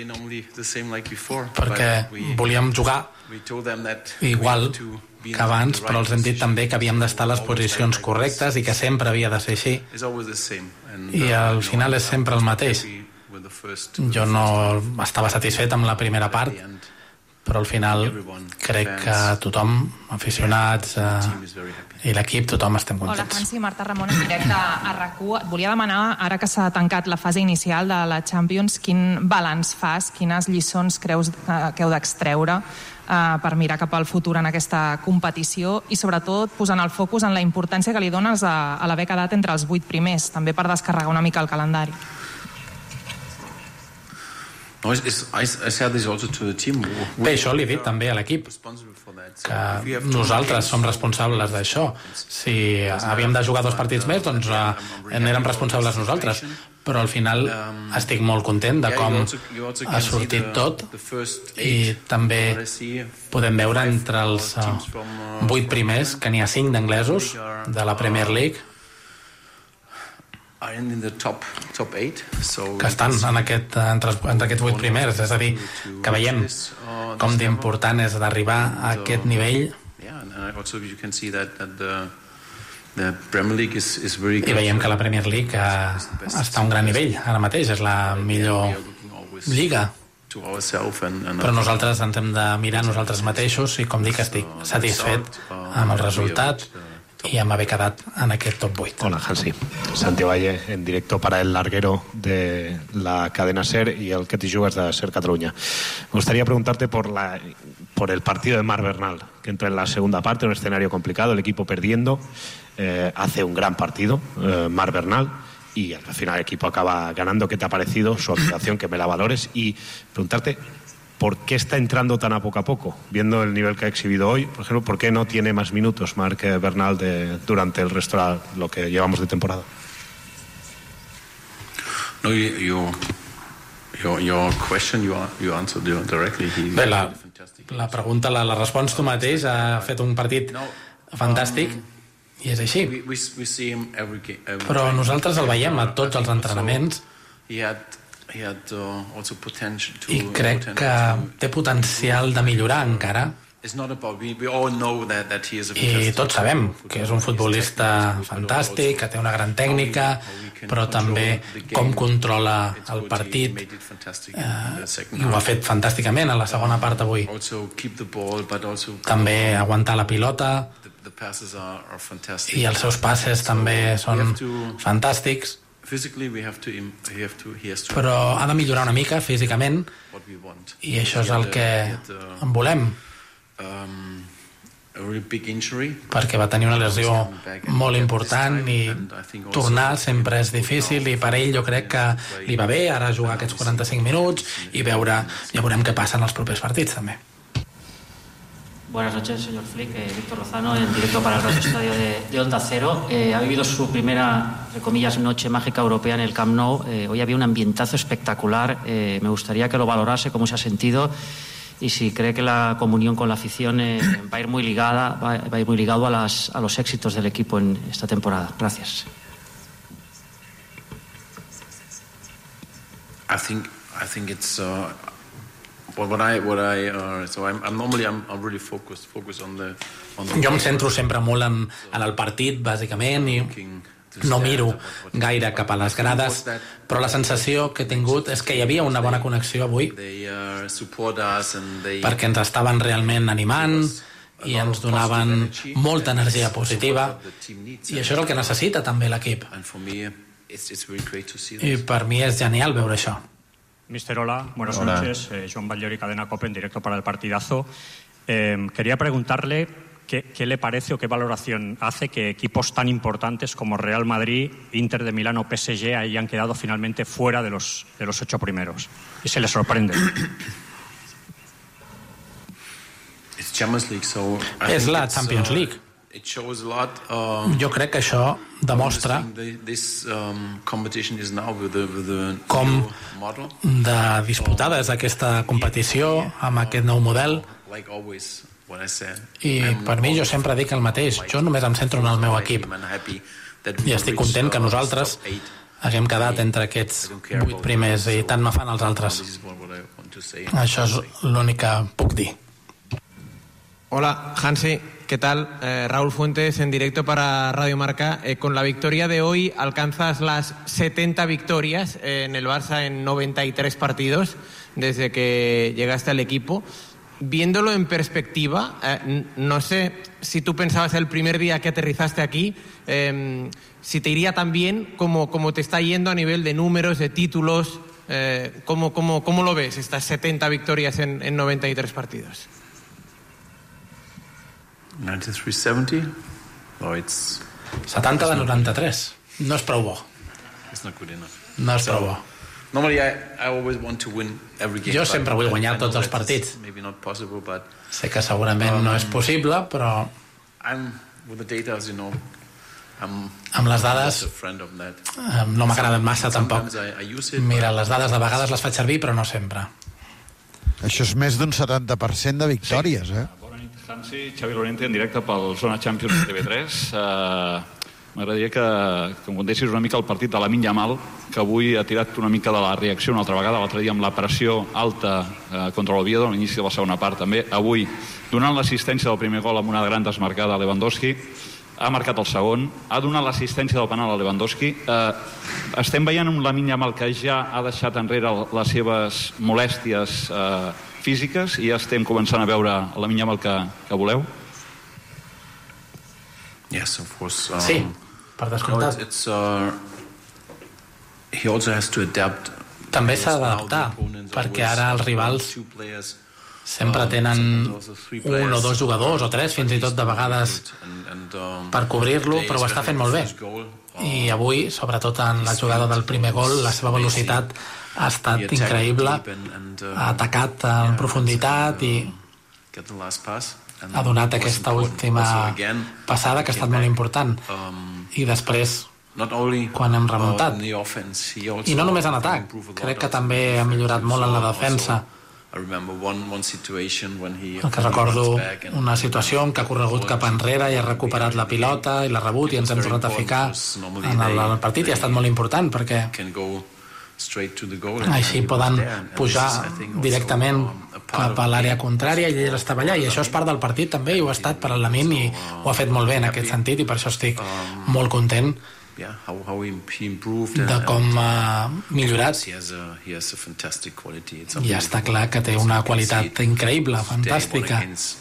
perquè volíem jugar igual que abans, però els hem dit també que havíem d'estar a les posicions correctes i que sempre havia de ser així, i al final és sempre el mateix. Jo no estava satisfet amb la primera part, però al final crec que tothom, aficionats eh, i l'equip, tothom estem contents. Hola, Hansi, Marta Ramon, en directe a RAC u. Et volia demanar, ara que s'ha tancat la fase inicial de la Champions, quin balanç fas, quines lliçons creus que heu d'extreure eh, per mirar cap al futur en aquesta competició i sobretot posant el focus en la importància que li dones a, a l'haver quedat entre els vuit primers, també per descarregar una mica el calendari. Bé, això l'he dit també a l'equip, que nosaltres som responsables d'això. Si havíem de jugar dos partits més, doncs eh, n'érem responsables nosaltres. Però al final estic molt content de com ha sortit tot i també podem veure entre els vuit primers, que n'hi ha cinc d'anglesos de la Premier League, que estan en aquest, entre, entre aquests vuit primers, és a dir, que veiem com d'important és d'arribar a aquest nivell i veiem que la Premier League eh, està a un gran nivell ara mateix, és la millor lliga, però nosaltres ens hem de mirar nosaltres mateixos i com dic, estic satisfet amb el resultat y a haber quedat en aquest top ocho. Hola, Hansi. Santi Valle, en directo para el larguero de la cadena SER y el que te jugas de SER Cataluña. Me gustaría preguntarte por, la, por el partido de Marc Bernal, que entra en la segunda parte, un escenario complicado, el equipo perdiendo, eh, hace un gran partido, eh, Marc Bernal, y al final el equipo acaba ganando. ¿Qué te ha parecido su actuación? Que me la valores. Y preguntarte, ¿por qué está entrando tan a poco a poco? Viendo el nivel que ha exhibido hoy, por ejemplo, ¿por qué no tiene más minutos Marc Bernal de, durante el resto de lo que llevamos de temporada? No, you, you, your, your question you, you answered directly. He, Bé, la, la pregunta la, la respons tu mateix. Ha fet un partit fantàstic i és així. We, we, we see him every, every Però nosaltres el veiem a tots els entrenaments. He had i crec que té potencial de millorar encara, i tots sabem que és un futbolista fantàstic, que té una gran tècnica, però també com controla el partit, eh, i ho ha fet fantàsticament a la segona part avui. També aguantar la pilota, i els seus passes també són fantàstics, però ha de millorar una mica físicament, i això és el que en volem, perquè va tenir una lesió molt important i tornar sempre és difícil, i per ell jo crec que li va bé ara jugar aquests quaranta-cinc minuts i veure, ja veurem què passa en els propers partits també. Buenas noches, señor Flick. Eh, Víctor Lozano, en directo para el Radio Estadio de, de Onda Cero. Eh, ha vivido su primera, entre comillas, noche mágica europea en el Camp Nou. Eh, hoy había un ambientazo espectacular. Eh, me gustaría que lo valorase, cómo se ha sentido y si cree que la comunión con la afición eh, va a ir muy ligada, va, va a ir muy ligado a, las, a los éxitos del equipo en esta temporada. Gracias. I think, I think it's... Uh... What I, what I, uh, so I'm, I'm normally I'm, I'm really focused, focused on the, on the... Jo em centro sempre molt en, en el partit, bàsicament, i no miro gaire cap a les grades, però la sensació que he tingut és que hi havia una bona connexió avui, perquè ens estaven realment animant i ens donaven molta energia positiva, i això és el que necessita també l'equip. I per mi és genial veure això. Mister, hola, buenas Hola. noches. Eh, Joan Batllori, Cadena COPE, en directo para el partidazo. Eh, quería preguntarle ¿qué, ¿qué le parece o qué valoración hace que equipos tan importantes como Real Madrid, Inter de Milán o P S G hayan quedado finalmente fuera de los, de los ocho primeros? Y se le sorprende. És la Champions League. Jo crec que això demostra com de disputada és aquesta competició amb aquest nou model. I per mi jo sempre dic el mateix, jo només em centro en el meu equip i estic content que nosaltres haguem quedat entre aquests vuit primers i tant me fan els altres. Això és l'únic que puc dir. Hola, Hansi, ¿qué tal? Eh, Raúl Fuentes en directo para Radio Marca. Eh, con la victoria de hoy alcanzas las setenta victorias eh, en el Barça en noventa y tres partidos desde que llegaste al equipo. Viéndolo en perspectiva, eh, no sé si tú pensabas el primer día que aterrizaste aquí, eh, si te iría tan bien como, como te está yendo a nivel de números, de títulos. Eh, ¿cómo, cómo, ¿Cómo lo ves, estas setenta victorias en, en noventa y tres partidos? ninety-three seventy? Oh, it's... setanta de noranta-tres. No és prou bo. It's not good enough. No és prou bo. Normally I, I always want to win every game. Jo sempre vull guanyar tots els partits. Maybe not possible, but sé que segurament um, no és possible, però I'm with the data, as you know. I'm amb les dades no m'agraden massa tampoc. Mira, les dades de vegades les faig servir, però no sempre. Això és més d'un setanta per cent de victòries, eh? Hansi, Xavi Lorente, en directe pel Zona Champions de T V tres. Uh, M'agradaria que, que em contessis una mica el partit de Lamine Yamal, que avui ha tirat una mica de la reacció una altra vegada, l'altre dia amb la pressió alta uh, contra l'Oviedo, a l'inici de la segona part també. Avui, donant l'assistència del primer gol amb una gran desmarcada a Lewandowski, ha marcat el segon, ha donat l'assistència del penal a Lewandowski. Uh, estem veient un Lamine Yamal que ja ha deixat enrere les seves molèsties uh, físiques i ja estem començant a veure el Lamine Yamal que, que voleu? Yes, of course. Um, sí, per descomptat. No, it's, uh, he also has to adapt. També s'ha d'adaptar, perquè ara els rivals sempre tenen un o dos jugadors o tres, fins i tot de vegades per cobrir-lo, però ho està fent molt bé. I avui, sobretot en la jugada del primer gol, la seva velocitat ha estat increïble, ha atacat en profunditat i ha donat aquesta última passada que ha estat molt important. I després, quan hem remuntat, i no només en atac, crec que també ha millorat molt en la defensa. El que recordo una situació en què ha corregut cap enrere i ha recuperat la pilota i l'ha rebut i ens hem tornat a ficar en el, en el partit i ha estat molt important perquè així poden pujar directament cap a l'àrea contrària i ell estava allà i això és part del partit també i ho ha estat per al Lamine i ho ha fet molt bé en aquest sentit i per això estic molt content de com ha millorat i ja està clar que té una qualitat increïble, fantàstica.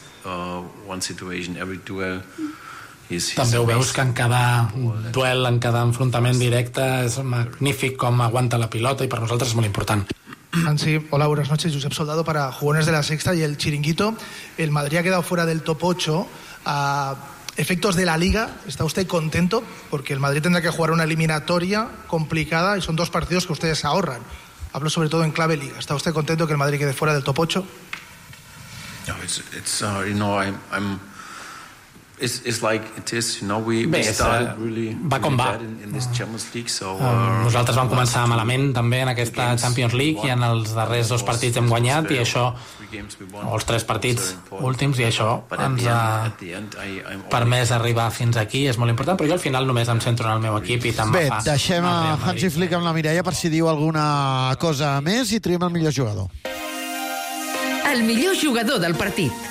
També ho veus que en cada duel, en cada enfrontament directe és magnífic com aguanta la pilota i per nosaltres és molt important. Hansi, hola, buenas noches. Josep Soldado para Jugones de la Sexta y el Chiringuito. El Madrid ha quedado fuera del top ocho. A efectos de la Liga, ¿está usted contento? Porque el Madrid tendrá que jugar una eliminatoria complicada y son dos partidos que ustedes ahorran. Hablo sobre todo en clave Liga. ¿Está usted contento que el Madrid quede fuera del top ocho? No, it's, it's, uh, you know, I'm, I'm It's, it's like it is, you know, we, Bé, we started really, va com va. really bad in, in this Champions League, so, uh, uh, nosaltres vam començar malament també en aquesta Champions League i en els darrers dos partits hem guanyat i això, o els tres partits últims, i això ens ha permès arribar fins aquí, és molt important, però jo al final només em centro en el meu equip i tant Bé, me fa. deixem a Hansi Flick amb la Mireia per si diu alguna cosa més i triem el millor jugador. El millor jugador del partit.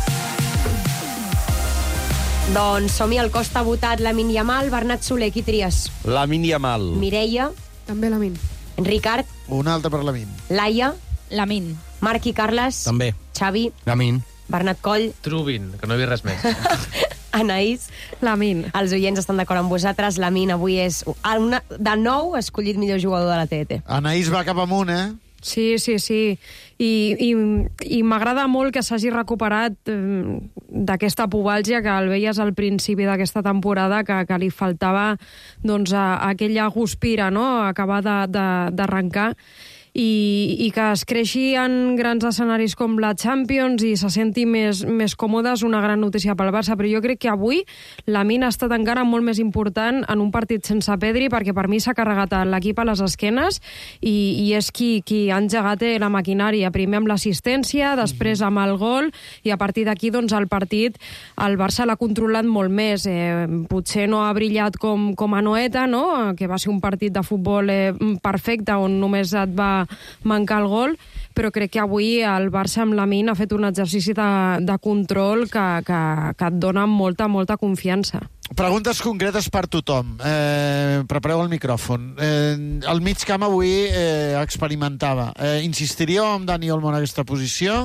Doncs som-hi, el Costa ha votat Lamine Yamal, Bernat Soler, qui tries? Lamine Yamal. Mireia? També Lamine. Ricard? Un altre per Lamine. Laia? Lamine. Marc i Carles? També. Xavi? Lamine. Bernat Coll? Trubin, que no he vist res més. Anaïs? Lamine. Els oients estan d'acord amb vosaltres. Lamine avui és una, de nou escollit millor jugador de la T D T. Anaïs va cap amunt, eh? Sí, sí, sí. I, i, i m'agrada molt que s'hagi recuperat eh, d'aquesta pubàlgia que el veies al principi d'aquesta temporada, que, que li faltava doncs, a, a aquella guspira, no?, acabar d'arrencar. I, i que es creixi en grans escenaris com la Champions i se senti més, més còmode és una gran notícia pel Barça, però jo crec que avui Lamine ha estat encara molt més important en un partit sense Pedri, perquè per mi s'ha carregat l'equip a les esquenes i, i és qui, qui ha engegat la maquinària, primer amb l'assistència, després amb el gol, i a partir d'aquí doncs, el partit el Barça l'ha controlat molt més. Eh, potser no ha brillat com, com a Noeta, no?, que va ser un partit de futbol eh, perfecte on només et va mancar el gol, però crec que avui el Barça amb Lamine ha fet un exercici de, de control que, que, que et dona molta, molta confiança. Preguntes concretes per tothom. Eh, prepareu el micròfon. Eh, el mig camp avui eh, experimentava. Eh, insistiríeu amb Dani Olmo en aquesta posició?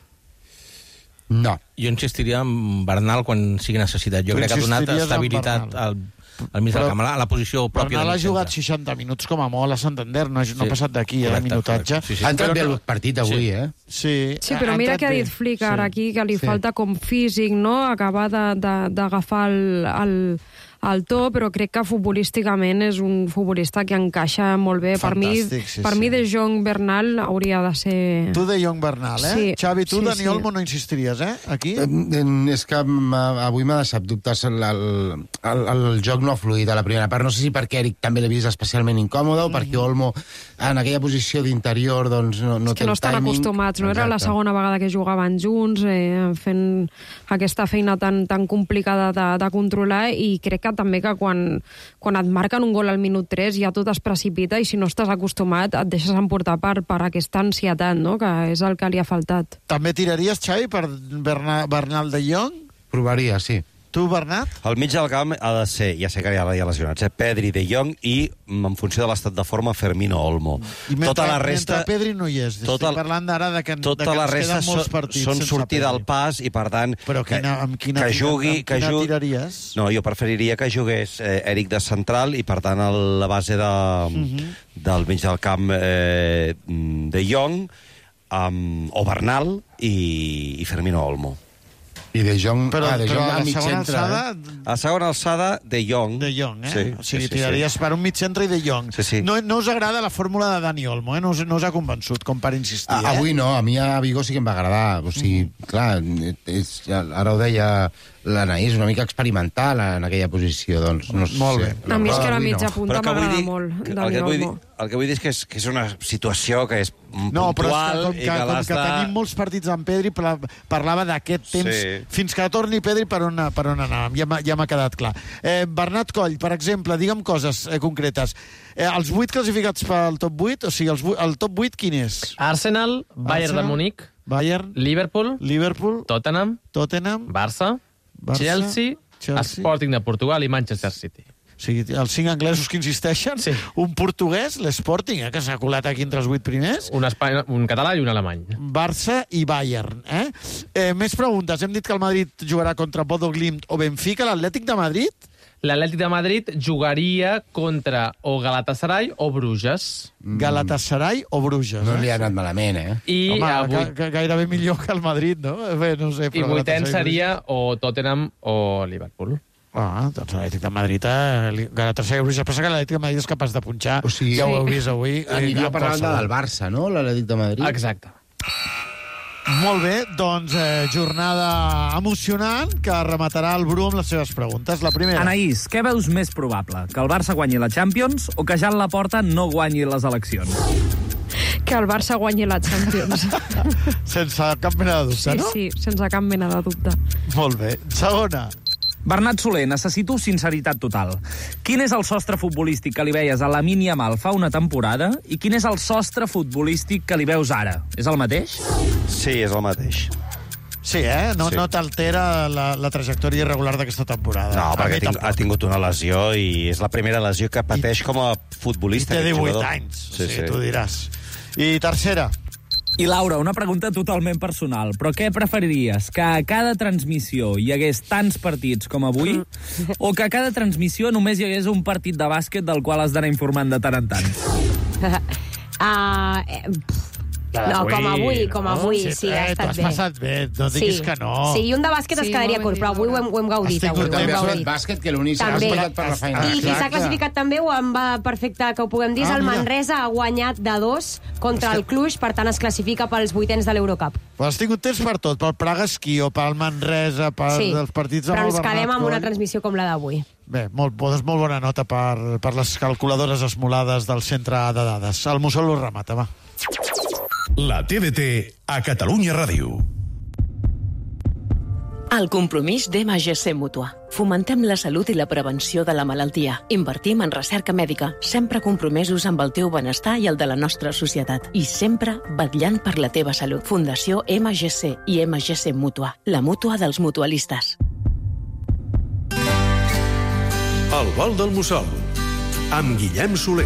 No. Jo insistiria en Bernal quan sigui necessitat. Jo tu crec que ha donat estabilitat al al mig del camp, a la posició pròpia. Bernal ha jugat seixanta minuts com a molt a Santander, no ha, sí. no ha passat d'aquí, a minutatge. Sí, sí. Ha entrat bé el partit avui, sí. eh? Sí, sí, però mira que ha dit Flick ara sí. aquí, que li sí. falta com físic, no?, acabar d'agafar el, el, el to, però crec que futbolísticament és un futbolista que encaixa molt bé. Fantàstic, per mi, sí, per sí. mi De Jong Bernal hauria de ser... Tu De Jong Bernal, eh? Sí. Xavi, tu sí, Dani sí. Olmo no insistiries, eh? Aquí? Eh, és que avui m'ha deixat dubtes. El, el, el, el joc no ha fluït a la primera part. No sé si perquè Eric també l'he vist especialment incòmode o mm. perquè Olmo en aquella posició d'interior doncs, no, no és que té no el estan timing. acostumats, no? Exacte. Era la segona vegada que jugaven junts, eh, fent aquesta feina tan, tan complicada de, de controlar, i crec que també que quan, quan et marquen un gol al minut tres ja tot es precipita, i si no estàs acostumat et deixes emportar per, per aquesta ansietat, no?, que és el que li ha faltat. També tiraries, Xavi, per Bernal, Bernal De Jong? Provaria, sí. Tu, Bernat? El mig del camp ha de ser, ja sé que ja hi ha lesionats, eh? Pedri, De Jong i, en funció de l'estat de forma, Fermino Olmo. I mentre, tota la resta, mentre Pedri no hi és. Tota, Estic parlant d'ara de que, tota de que la ens resta queden molts partits són sortir del pas i, per tant... Però quina, amb quina, que jugui, amb quina que jugui, tiraries? No, jo preferiria que jugués eh, Eric de central i, per tant, a la base de, uh-huh. del mig del camp eh, De Jong um, o Bernal i, i Fermino Olmo. I De Jong, però, ah, de però Jong a a la mig segona centre, alçada... eh? A segona alçada, De Jong. De Jong, eh? Sí, o sigui, sí, sí, tiraries sí. per un mig centre i De Jong. Sí, sí. No, no us agrada la fórmula de Dani Olmo, eh? No us, no us ha convençut, com per insistir, eh? eh? Avui no, a mi a Vigo sí que em va agradar. O sigui, mm. clar, és, ara ho deia l'Anaïs, una mica experimental en aquella posició, doncs no sé. Molt bé. A mi és que la mitja punta m'agrada molt, Dani Olmo. El que vull dir és que és, que és una situació que és puntual... No, però és que com que, que, com que tenim molts partits amb Pedri, parlava d'aquest temps, sí. fins que torni Pedri per on, per on anàvem, ja m'ha ja quedat clar. Eh, Bernat Coll, per exemple, digue'm coses eh, concretes. Eh, els vuit classificats pel top vuit, o sigui, els, el top vuit quin és? Arsenal, Bayern Arsenal, de Múnich, Bayern, Liverpool, Liverpool, Tottenham, Tottenham, Barça, Barça Chelsea, Chelsea, Sporting de Portugal i Manchester City. O sigui, els cinc anglesos que insisteixen, sí. Un portuguès, l'Sporting, eh, que s'ha colat aquí entre els vuit primers. Un, espany... un català i un alemany. Barça i Bayern. Eh? Eh, més preguntes. Hem dit que el Madrid jugarà contra Bodo Glimt o Benfica. L'Atlètic de Madrid? L'Atlètic de Madrid jugaria contra o Galatasaray o Bruges. Galatasaray o Bruges. No eh? li ha anat malament, eh? I Home, avui... que, que gairebé millor que el Madrid, no? Bé, no sé, I vuitens seria o Tottenham o Liverpool. Ah, doncs l'Atlètic de Madrid, eh? Galatasaray o Bruges. Passa que l'Atlètic de Madrid és capaç de punxar. O sigui, ja sí. ho heu vist avui. Aniria per l'alda del Barça, no? L'Atlètic de Madrid. Exacte. Molt bé, doncs eh, jornada emocionant que rematarà el Bru amb les seves preguntes. La primera. Anaïs, què veus més probable? Que el Barça guanyi la Champions o que Jan Laporta no guanyi les eleccions? Que el Barça guanyi la Champions. Sense cap mena de dubte, sí, no? Sí, sense cap mena de dubte. Molt bé. Segona. Bernat Soler, necessito sinceritat total. Quin és el sostre futbolístic que li veies a Lamine Yamal fa una temporada i quin és el sostre futbolístic que li veus ara? És el mateix? Sí, és el mateix. Sí, eh? No, sí. no t'altera la, la trajectòria irregular d'aquesta temporada. No, perquè ting, ha tingut una lesió i és la primera lesió que pateix I, com a futbolista. I té divuit jugador. anys, sí, o sigui, sí. tu diràs. I tercera. I Laura, una pregunta totalment personal, però què preferiries? Que a cada transmissió hi hagués tants partits com avui o que a cada transmissió només hi hagués un partit de bàsquet del qual has d'anar informant de tant en tant? Uh, eh, no, com avui, com avui, sí, sí, ha estat bé. Tu has passat bé, no diguis que no. Sí, i un de bàsquet es quedaria curt, però avui ho hem, ho hem gaudit. Has tingut també el bàsquet, que l'únic s'ha explicat per la feina. I qui s'ha classificat també, ho em va perfecte que ho puguem dir, és el Manresa, ha guanyat de dos contra el Cluj, per tant es classifica pels vuitens de l'Eurocup. Però has tingut temps per tot, pel Praga Esquí o pel Manresa, pels partits amb el Bernat. Però ens quedem amb una transmissió com la d'avui. Bé, molt, doncs molt bona nota per, per les calculadores esmolades del centre de dades. El Mussol ho remata, va. La T D T a Catalunya Ràdio. El compromís d'M G C Mútua. Fomentem la salut i la prevenció de la malaltia. Invertim en recerca mèdica, sempre compromesos amb el teu benestar i el de la nostra societat. I sempre vetllant per la teva salut. Fundació M G C i M G C Mútua. La mútua dels mutualistes. El vol del Mussol, amb Guillem Soler.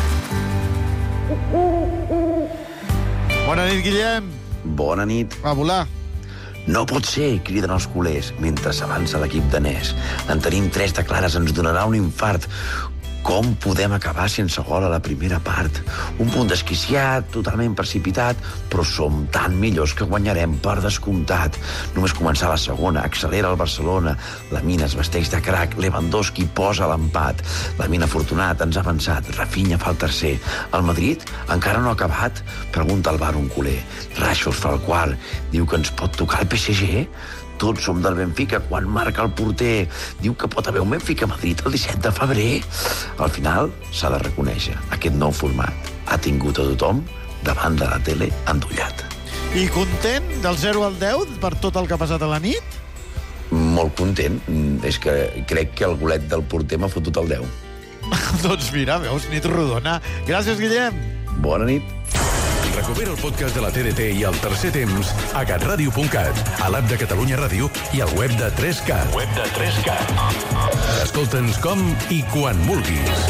Bona nit, Guillem. Bona nit. A volar. No pot ser, criden els culers, mentre s'avança l'equip danès. En tenim tres de clares, ens donarà un infart. Com podem acabar sense gol a la primera part? Un punt desquiciat, totalment precipitat, però som tan millors que guanyarem per descomptat. Només començar la segona, accelera el Barcelona, la Mina es vesteix de crac, Lewandowski posa l'empat, la Mina afortunat ens ha avançat, Rafinha fa el tercer. El Madrid encara no ha acabat? Pregunta el bar un culer. Rashford fa el quart, diu que ens pot tocar el P S G? Tots som del Benfica quan marca el porter. Diu que pot haver un Benfica-Madrid el disset de febrer. Al final, s'ha de reconèixer, aquest nou format ha tingut a tothom davant de la tele endollat. I content del zero al deu per tot el que ha passat a la nit? Molt content. És que crec que el golet del porter m'ha fotut el deu. Doncs mira, veus, nit rodona. Gràcies, Guillem. Bona nit. Recupera el podcast de la T D T i el tercer temps a catradio punt cat, a l'app de Catalunya Ràdio i al web de tres K. Web de tres K. Escolta'ns com i quan vulguis.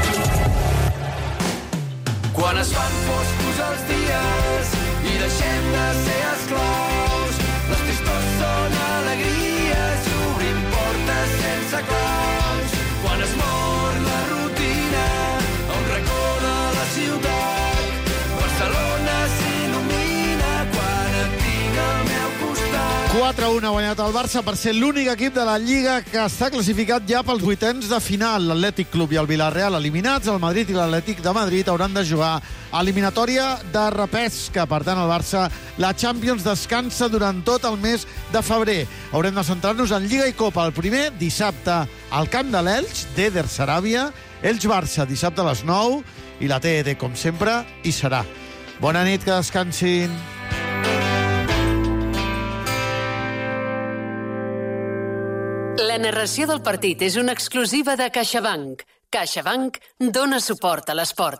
Quan es fan foscos els dies i deixem de ser esclaus, les tristors són alegries i obrim portes sense claus. Quan es mor la rutina a un racó de la ciutat, Barcelona s'il·lumina quan et tinc al meu costat. quatre a un ha guanyat el Barça per ser l'únic equip de la Lliga que està classificat ja pels vuitens de final. L'Atlètic Club i el Villarreal eliminats, el Madrid i l'Atlètic de Madrid hauran de jugar eliminatòria de repesca. Per tant, el Barça, la Champions descansa durant tot el mes de febrer. Haurem de centrar-nos en Lliga i Copa. El primer, dissabte, al camp de l'Elx, d'Eder Saràbia. Elx-Barça, dissabte a les nou. I la T D T, com sempre, hi serà. Bona nit, que descansin. La narració del partit és una exclusiva de CaixaBank. CaixaBank dona suport a l'esport.